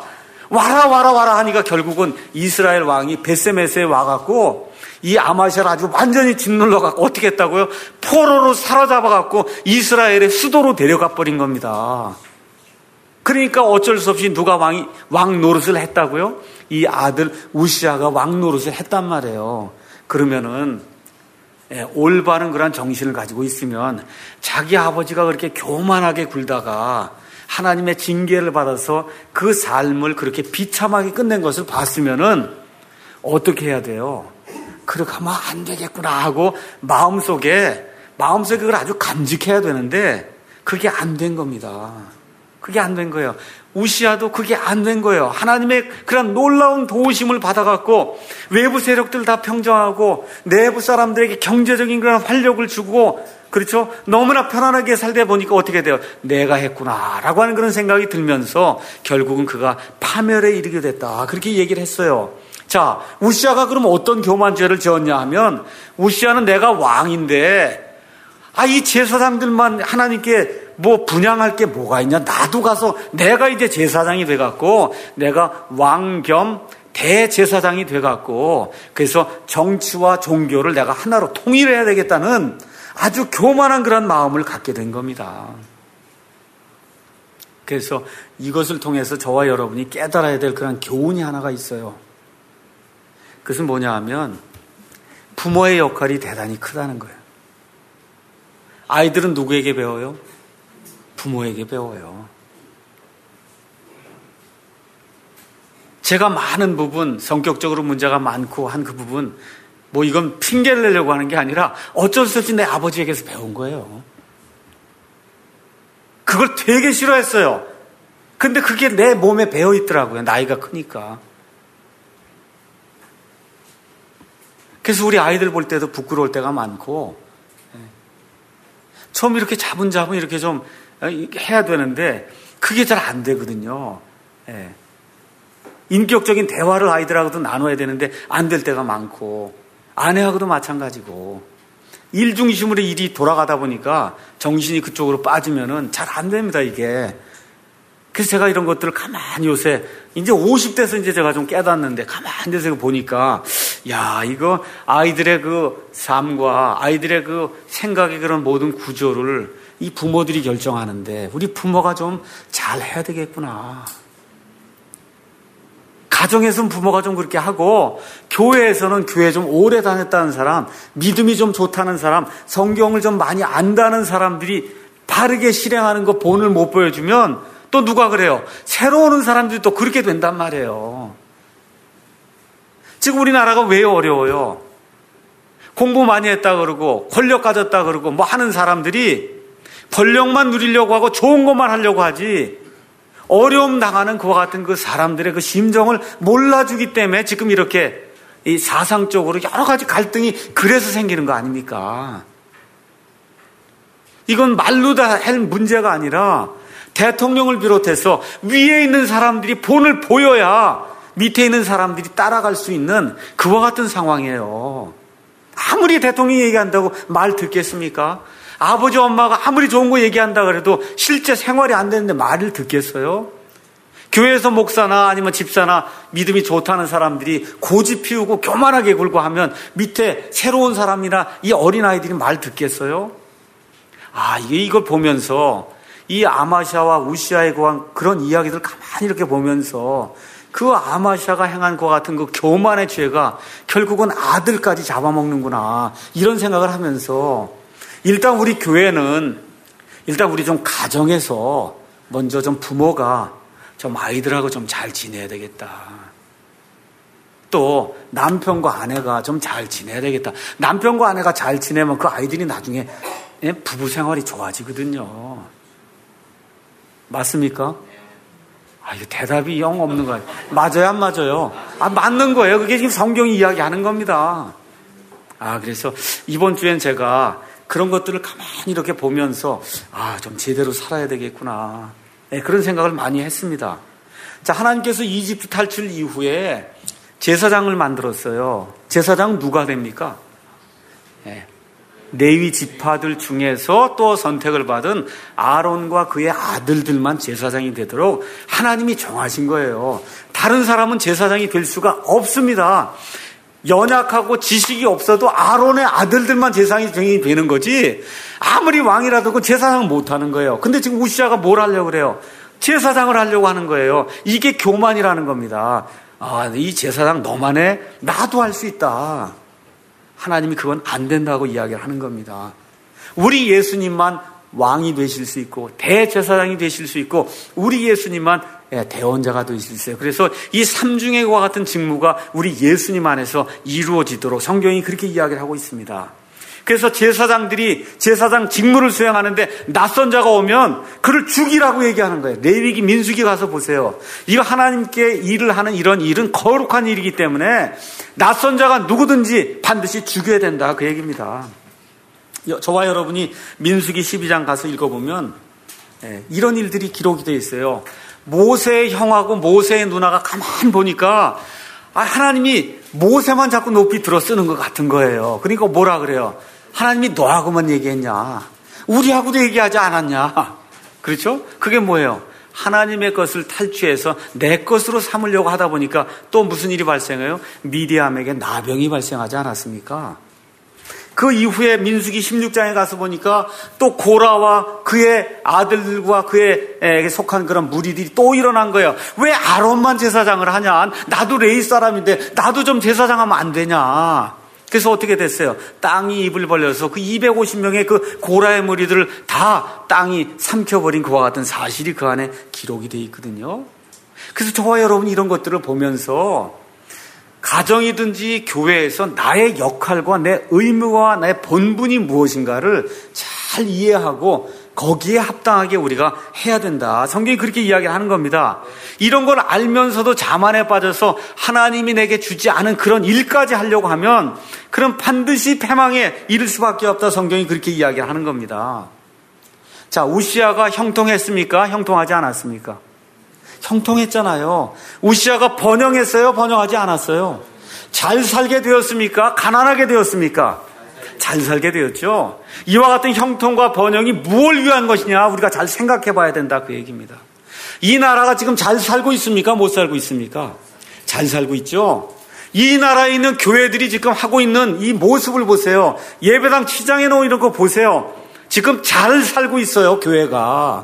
하니까 결국은 이스라엘 왕이 벳세메스에 와갖고 이 아마샤를 아주 완전히 짓눌러갖고 어떻게 했다고요? 포로로 사로잡아갖고 이스라엘의 수도로 데려가 버린 겁니다. 그러니까 어쩔 수 없이 누가 왕 노릇을 했다고요? 이 아들 우시아가 왕 노릇을 했단 말이에요. 그러면은 올바른 그런 정신을 가지고 있으면 자기 아버지가 그렇게 교만하게 굴다가 하나님의 징계를 받아서 그 삶을 그렇게 비참하게 끝낸 것을 봤으면은 어떻게 해야 돼요? 그렇게 하면 안 되겠구나 하고 마음속에 그걸 아주 간직해야 되는데 그게 안 된 겁니다. 그게 안 된 거예요. 우시아도 그게 안 된 거예요. 하나님의 그런 놀라운 도우심을 받아갖고 외부 세력들 다 평정하고 내부 사람들에게 경제적인 그런 활력을 주고 그렇죠? 너무나 편안하게 살다 보니까 어떻게 돼요? 내가 했구나라고 하는 그런 생각이 들면서 결국은 그가 파멸에 이르게 됐다. 그렇게 얘기를 했어요. 자, 우시아가 그럼 어떤 교만죄를 지었냐 하면 우시아는 내가 왕인데 이 제사장들만 하나님께 뭐 분향할 게 뭐가 있냐? 나도 가서 내가 이제 제사장이 돼갖고 내가 왕 겸 대제사장이 돼갖고 그래서 정치와 종교를 내가 하나로 통일해야 되겠다는 아주 교만한 그런 마음을 갖게 된 겁니다. 그래서 이것을 통해서 저와 여러분이 깨달아야 될 그런 교훈이 하나가 있어요. 그것은 뭐냐 하면 부모의 역할이 대단히 크다는 거예요. 아이들은 누구에게 배워요? 부모에게 배워요. 제가 많은 부분, 성격적으로 문제가 많고 한 그 부분, 뭐 이건 핑계를 내려고 하는 게 아니라 어쩔 수 없이 내 아버지에게서 배운 거예요. 그걸 되게 싫어했어요. 근데 그게 내 몸에 배어 있더라고요. 나이가 크니까. 그래서 우리 아이들 볼 때도 부끄러울 때가 많고, 처음 이렇게 자분자분 이렇게 좀 해야 되는데 그게 잘 안 되거든요. 인격적인 대화를 아이들하고도 나눠야 되는데 안 될 때가 많고 아내하고도 마찬가지고 일 중심으로 일이 돌아가다 보니까 정신이 그쪽으로 빠지면은 잘 안 됩니다, 이게. 그래서 제가 이런 것들을 가만히 요새 이제 50대에서 이제 제가 좀 깨닫는데 가만히 돼서 보니까 야, 이거 아이들의 그 삶과 아이들의 그 생각의 그런 모든 구조를 이 부모들이 결정하는데 우리 부모가 좀 잘 해야 되겠구나. 가정에서는 부모가 좀 그렇게 하고 교회에서는 교회 좀 오래 다녔다는 사람, 믿음이 좀 좋다는 사람, 성경을 좀 많이 안다는 사람들이 바르게 실행하는 거 본을 못 보여주면 또 누가 그래요? 새로 오는 사람들이 또 그렇게 된단 말이에요. 지금 우리나라가 왜 어려워요? 공부 많이 했다 그러고 권력 가졌다 그러고 뭐 하는 사람들이 권력만 누리려고 하고 좋은 것만 하려고 하지 어려움 당하는 그와 같은 그 사람들의 그 심정을 몰라주기 때문에 지금 이렇게 이 사상적으로 여러 가지 갈등이 그래서 생기는 거 아닙니까? 이건 말로 다 할 문제가 아니라 대통령을 비롯해서 위에 있는 사람들이 본을 보여야 밑에 있는 사람들이 따라갈 수 있는 그와 같은 상황이에요. 아무리 대통령이 얘기한다고 말 듣겠습니까? 아버지 엄마가 아무리 좋은 거 얘기한다 그래도 실제 생활이 안 되는데 말을 듣겠어요? 교회에서 목사나 아니면 집사나 믿음이 좋다는 사람들이 고집 피우고 교만하게 굴고 하면 밑에 새로운 사람이나 이 어린아이들이 말 듣겠어요? 이걸 보면서 이 아마샤와 우시아에 관한 그런 이야기들을 가만히 이렇게 보면서 그 아마샤가 행한 것 같은 그 교만의 죄가 결국은 아들까지 잡아먹는구나, 이런 생각을 하면서 일단 우리 교회는 일단 우리 좀 가정에서 먼저 좀 부모가 좀 아이들하고 좀 잘 지내야 되겠다. 또 남편과 아내가 좀 잘 지내야 되겠다. 남편과 아내가 잘 지내면 그 아이들이 나중에 부부 생활이 좋아지거든요. 맞습니까? 이거 대답이 영 없는 거예요. 맞아요, 안 맞아요? 맞는 거예요. 그게 지금 성경이 이야기하는 겁니다. 그래서 이번 주엔 제가 그런 것들을 가만히 이렇게 보면서 좀 제대로 살아야 되겠구나, 그런 생각을 많이 했습니다. 자, 하나님께서 이집트 탈출 이후에 제사장을 만들었어요. 제사장은 누가 됩니까? 레위 지파들 중에서 또 선택을 받은 아론과 그의 아들들만 제사장이 되도록 하나님이 정하신 거예요. 다른 사람은 제사장이 될 수가 없습니다. 연약하고 지식이 없어도 아론의 아들들만 제사장이 되는 거지, 아무리 왕이라도 그 제사장 못하는 거예요. 근데 지금 우시아가 뭘 하려고 그래요? 제사장을 하려고 하는 거예요. 이게 교만이라는 겁니다. 이 제사장 너만 해? 나도 할 수 있다. 하나님이 그건 안 된다고 이야기를 하는 겁니다. 우리 예수님만 왕이 되실 수 있고 대제사장이 되실 수 있고 우리 예수님만 대원자가 되실 수 있어요. 그래서 이 삼중의과 같은 직무가 우리 예수님 안에서 이루어지도록 성경이 그렇게 이야기를 하고 있습니다. 그래서 제사장들이 제사장 직무를 수행하는데 낯선 자가 오면 그를 죽이라고 얘기하는 거예요. 레위기 민수기 가서 보세요. 이거 하나님께 일을 하는 이런 일은 거룩한 일이기 때문에 낯선 자가 누구든지 반드시 죽여야 된다, 그 얘기입니다. 저와 여러분이 민수기 12장 가서 읽어보면 이런 일들이 기록이 되어 있어요. 모세의 형하고 모세의 누나가 가만 보니까 하나님이 모세만 자꾸 높이 들어 쓰는 것 같은 거예요. 그러니까 뭐라 그래요? 하나님이 너하고만 얘기했냐? 우리하고도 얘기하지 않았냐? 그렇죠? 그게 뭐예요? 하나님의 것을 탈취해서 내 것으로 삼으려고 하다 보니까 또 무슨 일이 발생해요? 미디암에게 나병이 발생하지 않았습니까? 그 이후에 민수기 16장에 가서 보니까 또 고라와 그의 아들들과 그에 속한 그런 무리들이 또 일어난 거예요. 왜 아론만 제사장을 하냐? 나도 레위 사람인데 나도 좀 제사장하면 안 되냐? 그래서 어떻게 됐어요? 땅이 입을 벌려서 그 250명의 그 고라의 무리들을 다 땅이 삼켜버린 그와 같은 사실이 그 안에 기록이 되어 있거든요. 그래서 저와 여러분이 이런 것들을 보면서 가정이든지 교회에서 나의 역할과 내 의무와 내 본분이 무엇인가를 잘 이해하고 거기에 합당하게 우리가 해야 된다. 성경이 그렇게 이야기하는 겁니다. 이런 걸 알면서도 자만에 빠져서 하나님이 내게 주지 않은 그런 일까지 하려고 하면 그럼 반드시 패망에 이를 수밖에 없다. 성경이 그렇게 이야기하는 겁니다. 자, 우시아가 형통했습니까? 형통하지 않았습니까? 형통했잖아요. 우시아가 번영했어요? 번영하지 않았어요? 잘 살게 되었습니까? 가난하게 되었습니까? 잘 살게 되었죠. 이와 같은 형통과 번영이 무엇을 위한 것이냐, 우리가 잘 생각해 봐야 된다, 그 얘기입니다. 이 나라가 지금 잘 살고 있습니까? 못 살고 있습니까? 잘 살고 있죠. 이 나라에 있는 교회들이 지금 하고 있는 이 모습을 보세요. 예배당 치장해 놓은 이런 거 보세요. 지금 잘 살고 있어요. 교회가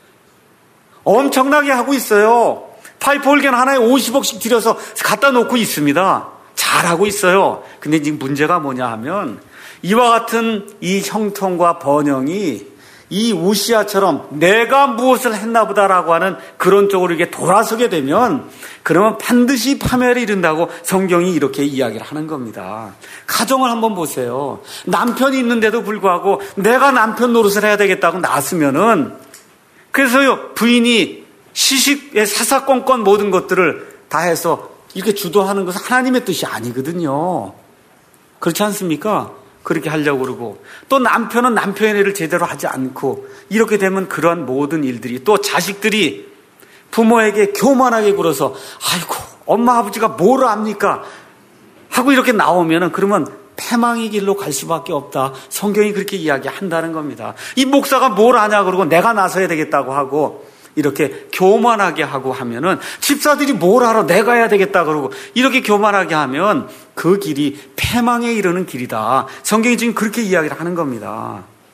엄청나게 하고 있어요. 파이프 올겐 하나에 50억씩 들여서 갖다 놓고 있습니다. 잘하고 있어요. 근데 지금 문제가 뭐냐 하면 이와 같은 이 형통과 번영이 이 우시아처럼 내가 무엇을 했나 보다라고 하는 그런 쪽으로 이게 돌아서게 되면 그러면 반드시 파멸에 이른다고 성경이 이렇게 이야기를 하는 겁니다. 가정을 한번 보세요. 남편이 있는데도 불구하고 내가 남편 노릇을 해야 되겠다고 나서면은 그래서요, 부인이 시식에 사사건건 모든 것들을 다 해서 이렇게 주도하는 것은 하나님의 뜻이 아니거든요. 그렇지 않습니까? 그렇게 하려고 그러고 또 남편은 남편의 일을 제대로 하지 않고 이렇게 되면 그러한 모든 일들이 또 자식들이 부모에게 교만하게 굴어서 아이고 엄마 아버지가 뭘 압니까? 하고 이렇게 나오면은 그러면 패망의 길로 갈 수밖에 없다. 성경이 그렇게 이야기한다는 겁니다. 이 목사가 뭘 하냐 그러고 내가 나서야 되겠다고 하고 이렇게 교만하게 하고 하면은 집사들이 뭘 알아 내가 해야 되겠다 그러고 이렇게 교만하게 하면 그 길이 패망에 이르는 길이다. 성경이 지금 그렇게 이야기를 하는 겁니다.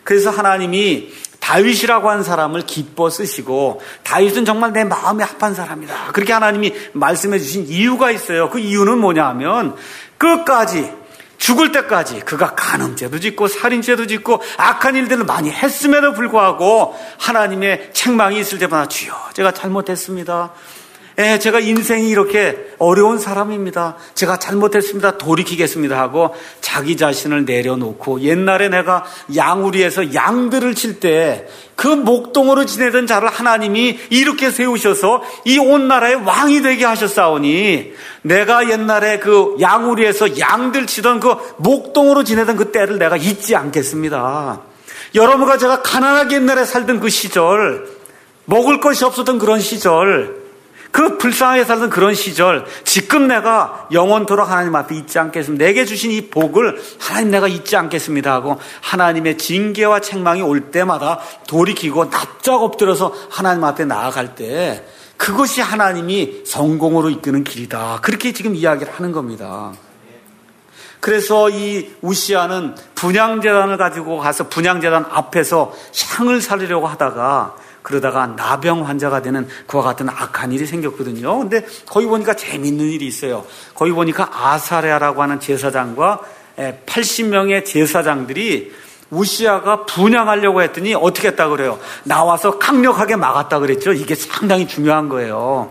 그래서 하나님이 다윗이라고 한 사람을 기뻐 쓰시고 다윗은 정말 내 마음에 합한 사람이다. 그렇게 하나님이 말씀해 주신 이유가 있어요. 그 이유는 뭐냐 하면 끝까지 죽을 때까지 그가 간음죄도 짓고 살인죄도 짓고 악한 일들을 많이 했음에도 불구하고 하나님의 책망이 있을 때마다 주여 제가 잘못했습니다. 제가 인생이 이렇게 어려운 사람입니다. 제가 잘못했습니다. 돌이키겠습니다 하고 자기 자신을 내려놓고 옛날에 내가 양우리에서 양들을 칠 때 그 목동으로 지내던 자를 하나님이 이렇게 세우셔서 이 온 나라의 왕이 되게 하셨사오니 내가 옛날에 그 양우리에서 양들 치던 그 목동으로 지내던 그 때를 내가 잊지 않겠습니다. 여러분과 제가 가난하게 옛날에 살던 그 시절, 먹을 것이 없었던 그런 시절, 그 불쌍하게 살던 그런 시절, 지금 내가 영원토록 하나님 앞에 잊지 않겠습니다. 내게 주신 이 복을 하나님 내가 잊지 않겠습니다 하고 하나님의 징계와 책망이 올 때마다 돌이키고 납작 엎드려서 하나님 앞에 나아갈 때 그것이 하나님이 성공으로 이끄는 길이다. 그렇게 지금 이야기를 하는 겁니다. 그래서 이 우시아는 분향제단을 가지고 가서 분향제단 앞에서 향을 사르려고 하다가 그러다가 나병 환자가 되는 그와 같은 악한 일이 생겼거든요. 근데 거기 보니까 재미있는 일이 있어요. 거기 보니까 아사랴라고 하는 제사장과 80명의 제사장들이 우시아가 분향하려고 했더니 어떻게 했다 그래요? 나와서 강력하게 막았다 그랬죠. 이게 상당히 중요한 거예요.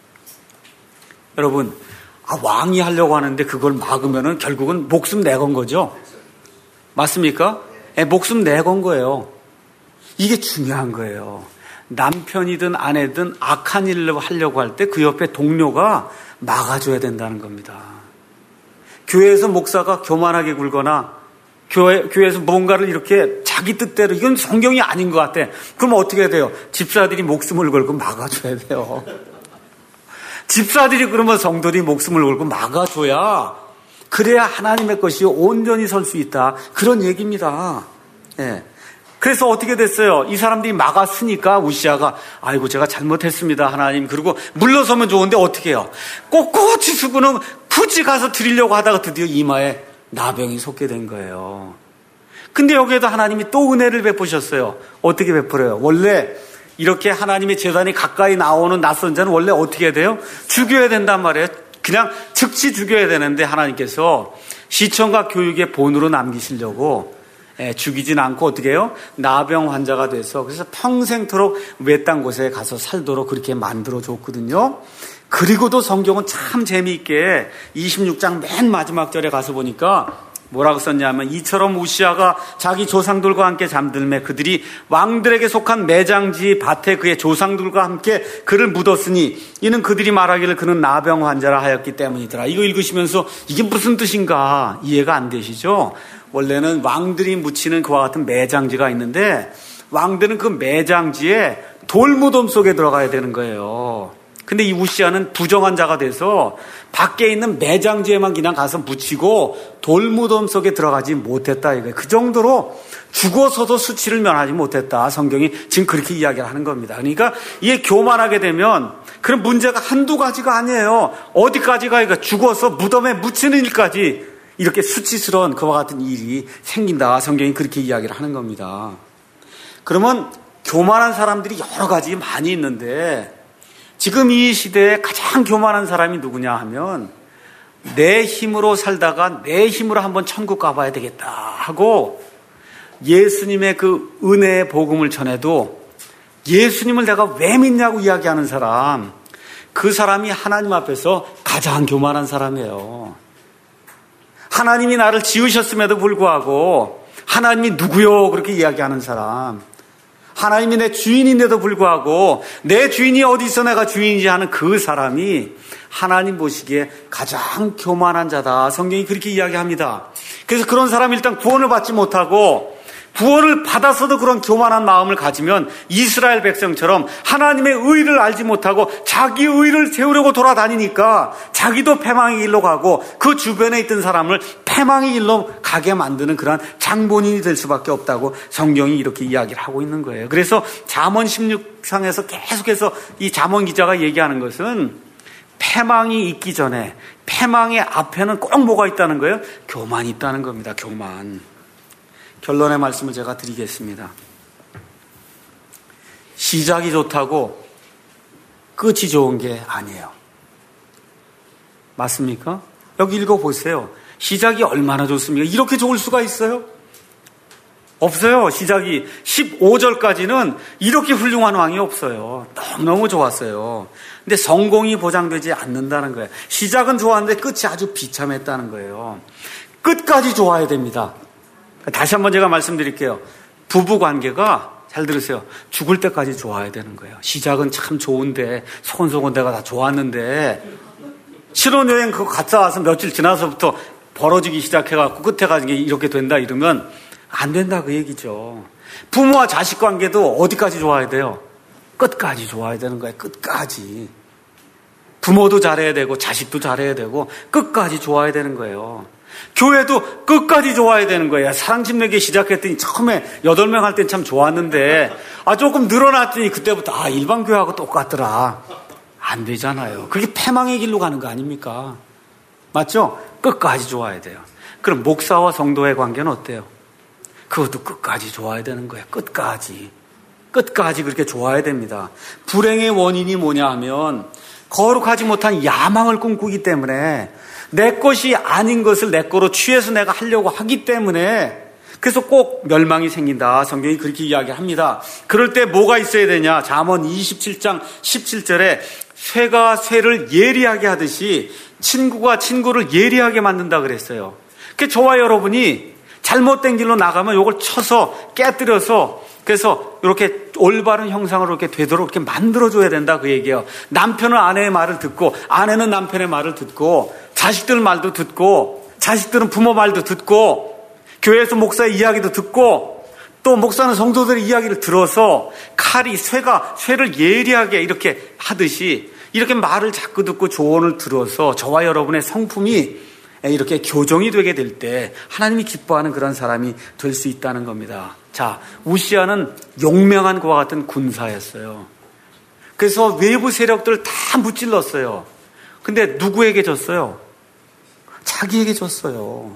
여러분, 왕이 하려고 하는데 그걸 막으면은 결국은 목숨 내건 거죠. 맞습니까? 목숨 내건 거예요. 이게 중요한 거예요. 남편이든 아내든 악한 일을 하려고 할 때 그 옆에 동료가 막아줘야 된다는 겁니다. 교회에서 목사가 교만하게 굴거나 교회에서 뭔가를 이렇게 자기 뜻대로 이건 성경이 아닌 것 같아. 그럼 어떻게 해야 돼요? 집사들이 목숨을 걸고 막아줘야 돼요. 집사들이 그러면 성도들이 목숨을 걸고 막아줘야 그래야 하나님의 것이 온전히 설 수 있다. 그런 얘기입니다. 예. 그래서 어떻게 됐어요? 이 사람들이 막았으니까 우시아가 아이고 제가 잘못했습니다 하나님. 그리고 물러서면 좋은데 어떻게 해요? 꼿꼿이 수고는 굳이 가서 드리려고 하다가 드디어 이마에 나병이 솟게 된 거예요. 근데 여기에도 하나님이 또 은혜를 베푸셨어요. 어떻게 베풀어요? 원래 이렇게 하나님의 제단이 가까이 나오는 낯선 자는 원래 어떻게 해야 돼요? 죽여야 된단 말이에요. 그냥 즉시 죽여야 되는데 하나님께서 시청과 교육의 본으로 남기시려고 죽이진 않고 어떻게 해요? 나병 환자가 돼서 그래서 평생토록 외딴 곳에 가서 살도록 그렇게 만들어줬거든요. 그리고도 성경은 참 재미있게 26장 맨 마지막 절에 가서 보니까 뭐라고 썼냐면 이처럼 우시아가 자기 조상들과 함께 잠들매 그들이 왕들에게 속한 매장지 밭에 그의 조상들과 함께 그를 묻었으니 이는 그들이 말하기를 그는 나병 환자라 하였기 때문이더라. 이거 읽으시면서 이게 무슨 뜻인가 이해가 안 되시죠? 원래는 왕들이 묻히는 그와 같은 매장지가 있는데 왕들은 그 매장지에 돌무덤 속에 들어가야 되는 거예요. 근데 이 우시아는 부정한 자가 돼서 밖에 있는 매장지에만 그냥 가서 묻히고 돌무덤 속에 들어가지 못했다 이거예요. 그 정도로 죽어서도 수치를 면하지 못했다. 성경이 지금 그렇게 이야기를 하는 겁니다. 그러니까 이게 교만하게 되면 그런 문제가 한두 가지가 아니에요. 어디까지가 이거 죽어서 무덤에 묻히는 일까지 이렇게 수치스러운 그와 같은 일이 생긴다. 성경이 그렇게 이야기를 하는 겁니다. 그러면 교만한 사람들이 여러 가지 많이 있는데 지금 이 시대에 가장 교만한 사람이 누구냐 하면 내 힘으로 살다가 내 힘으로 한번 천국 가봐야 되겠다 하고 예수님의 그 은혜의 복음을 전해도 예수님을 내가 왜 믿냐고 이야기하는 사람, 그 사람이 하나님 앞에서 가장 교만한 사람이에요. 하나님이 나를 지으셨음에도 불구하고 하나님이 누구요? 그렇게 이야기하는 사람, 하나님이 내 주인인데도 불구하고 내 주인이 어디 있어 내가 주인이지 하는 그 사람이 하나님 보시기에 가장 교만한 자다. 성경이 그렇게 이야기합니다. 그래서 그런 사람이 일단 구원을 받지 못하고 구원을 받아서도 그런 교만한 마음을 가지면 이스라엘 백성처럼 하나님의 의를 알지 못하고 자기 의를 세우려고 돌아다니니까 자기도 패망의 길로 가고 그 주변에 있던 사람을 패망의 길로 가게 만드는 그런 장본인이 될 수밖에 없다고 성경이 이렇게 이야기를 하고 있는 거예요. 그래서 잠언 16장에서 계속해서 이 잠언 기자가 얘기하는 것은 패망이 있기 전에 패망의 앞에는 꼭 뭐가 있다는 거예요? 교만이 있다는 겁니다. 교만. 결론의 말씀을 제가 드리겠습니다. 시작이 좋다고 끝이 좋은 게 아니에요. 맞습니까? 여기 읽어보세요. 시작이 얼마나 좋습니까? 이렇게 좋을 수가 있어요? 없어요. 시작이 15절까지는 이렇게 훌륭한 왕이 없어요. 너무너무 좋았어요. 근데 성공이 보장되지 않는다는 거예요. 시작은 좋았는데 끝이 아주 비참했다는 거예요. 끝까지 좋아야 됩니다. 다시 한번 제가 말씀드릴게요. 부부 관계가, 잘 들으세요, 죽을 때까지 좋아야 되는 거예요. 시작은 참 좋은데 소곤소곤 내가 다 좋았는데 신혼여행 그거 갔다 와서 며칠 지나서부터 벌어지기 시작해갖고 끝에 가서 이렇게 된다 이러면 안 된다 그 얘기죠. 부모와 자식 관계도 어디까지 좋아야 돼요? 끝까지 좋아야 되는 거예요. 끝까지. 부모도 잘해야 되고 자식도 잘해야 되고 끝까지 좋아야 되는 거예요. 교회도 끝까지 좋아야 되는 거예요. 사랑집 내기 시작했더니 처음에 8명 할 땐 참 좋았는데 조금 늘어났더니 그때부터 일반 교회하고 똑같더라. 안 되잖아요. 그게 패망의 길로 가는 거 아닙니까? 맞죠? 끝까지 좋아야 돼요. 그럼 목사와 성도의 관계는 어때요? 그것도 끝까지 좋아야 되는 거예요. 끝까지 그렇게 좋아야 됩니다. 불행의 원인이 뭐냐 하면 거룩하지 못한 야망을 꿈꾸기 때문에 내 것이 아닌 것을 내 거로 취해서 내가 하려고 하기 때문에 그래서 꼭 멸망이 생긴다. 성경이 그렇게 이야기합니다. 그럴 때 뭐가 있어야 되냐? 잠언 27장 17절에 쇠가 쇠를 예리하게 하듯이 친구가 친구를 예리하게 만든다 그랬어요. 그러니까 저와 여러분이 잘못된 길로 나가면 이걸 쳐서 깨뜨려서 그래서 이렇게 올바른 형상으로 이렇게 되도록 이렇게 만들어줘야 된다 그 얘기예요. 남편은 아내의 말을 듣고 아내는 남편의 말을 듣고 자식들 말도 듣고 자식들은 부모 말도 듣고 교회에서 목사의 이야기도 듣고 또 목사는 성도들의 이야기를 들어서 칼이 쇠를 예리하게 이렇게 하듯이 이렇게 말을 자꾸 듣고 조언을 들어서 저와 여러분의 성품이 이렇게 교정이 되게 될 때 하나님이 기뻐하는 그런 사람이 될 수 있다는 겁니다. 자, 우시아는 용맹한 그와 같은 군사였어요. 그래서 외부 세력들을 다 무찔렀어요. 근데 누구에게 졌어요? 자기에게 졌어요.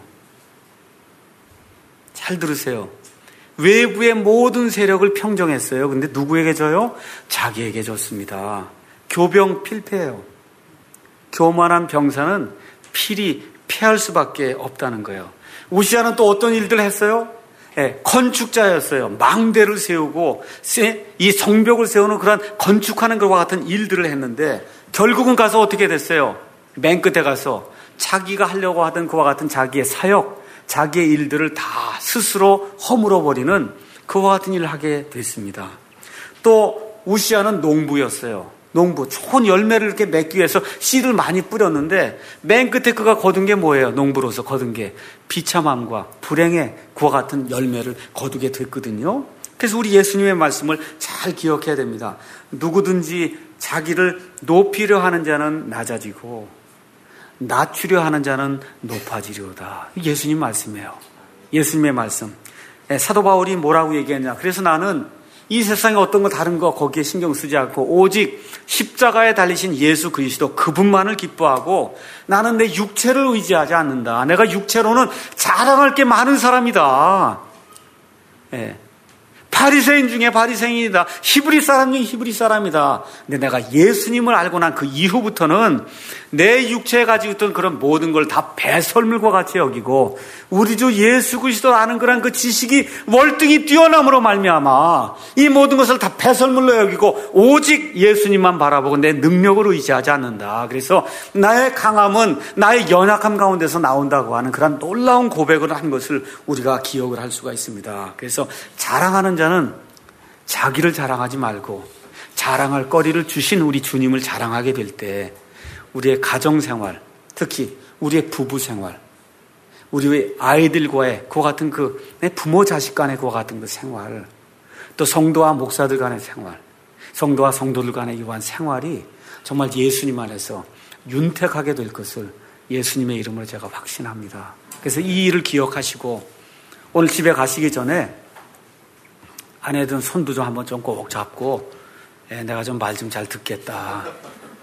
잘 들으세요. 외부의 모든 세력을 평정했어요. 근데 누구에게 져요? 자기에게 졌습니다. 교병 필패예요. 교만한 병사는 필히 패할 수밖에 없다는 거예요. 우시아는 또 어떤 일들을 했어요? 건축자였어요. 망대를 세우고 이 성벽을 세우는 그런 건축하는 것과 같은 일들을 했는데 결국은 가서 어떻게 됐어요? 맨 끝에 가서 자기가 하려고 하던 그와 같은 자기의 사역, 자기의 일들을 다 스스로 허물어버리는 그와 같은 일을 하게 됐습니다. 또 우시아는 농부였어요. 농부, 좋은 열매를 이렇게 맺기 위해서 씨를 많이 뿌렸는데 맨 끝에 그가 거둔 게 뭐예요? 농부로서 거둔 게 비참함과 불행의 그와 같은 열매를 거두게 됐거든요. 그래서 우리 예수님의 말씀을 잘 기억해야 됩니다. 누구든지 자기를 높이려 하는 자는 낮아지고 낮추려 하는 자는 높아지려다. 예수님 말씀이에요. 예수님의 말씀. 사도 바울이 뭐라고 얘기했냐? 그래서 나는 이 세상에 어떤 거 다른 거 거기에 신경 쓰지 않고 오직 십자가에 달리신 예수 그리스도 그분만을 기뻐하고 나는 내 육체를 의지하지 않는다. 내가 육체로는 자랑할 게 많은 사람이다. 바리새인 중에 바리새인이다. 히브리 사람 중에 히브리 사람이다. 근데 내가 예수님을 알고 난 그 이후부터는 내 육체에 가지고 있던 그런 모든 걸 다 배설물과 같이 여기고 우리 주 예수 그리스도를 아는 그런 그 지식이 월등히 뛰어남으로 말미암아 이 모든 것을 다 배설물로 여기고 오직 예수님만 바라보고 내 능력을 의지하지 않는다. 그래서 나의 강함은 나의 연약함 가운데서 나온다고 하는 그런 놀라운 고백을 한 것을 우리가 기억을 할 수가 있습니다. 그래서 자랑하는 자는 자기를 자랑하지 말고 자랑할 거리를 주신 우리 주님을 자랑하게 될 때 우리의 가정생활, 특히 우리의 부부생활, 우리의 아이들과의 그와 같은 내 부모 자식 간의 그와 같은 그 생활, 또 성도와 목사들 간의 생활, 성도와 성도들 간의 이러한 생활이 정말 예수님 안에서 윤택하게 될 것을 예수님의 이름으로 제가 확신합니다. 그래서 이 일을 기억하시고 오늘 집에 가시기 전에 아내든 손도 좀 한번 좀 꼭 잡고 내가 좀 말 좀 잘 듣겠다.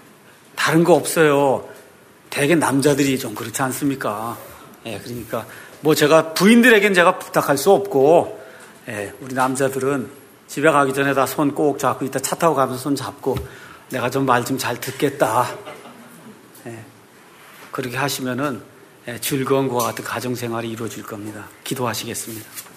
다른 거 없어요. 대개 남자들이 좀 그렇지 않습니까? 그러니까 뭐 제가 부인들에겐 제가 부탁할 수 없고, 우리 남자들은 집에 가기 전에 다 손 꼭 잡고 이따 차 타고 가면서 손 잡고 내가 좀 말 좀 잘 듣겠다. 그렇게 하시면은 즐거운 것과 같은 가정생활이 이루어질 겁니다. 기도하시겠습니다.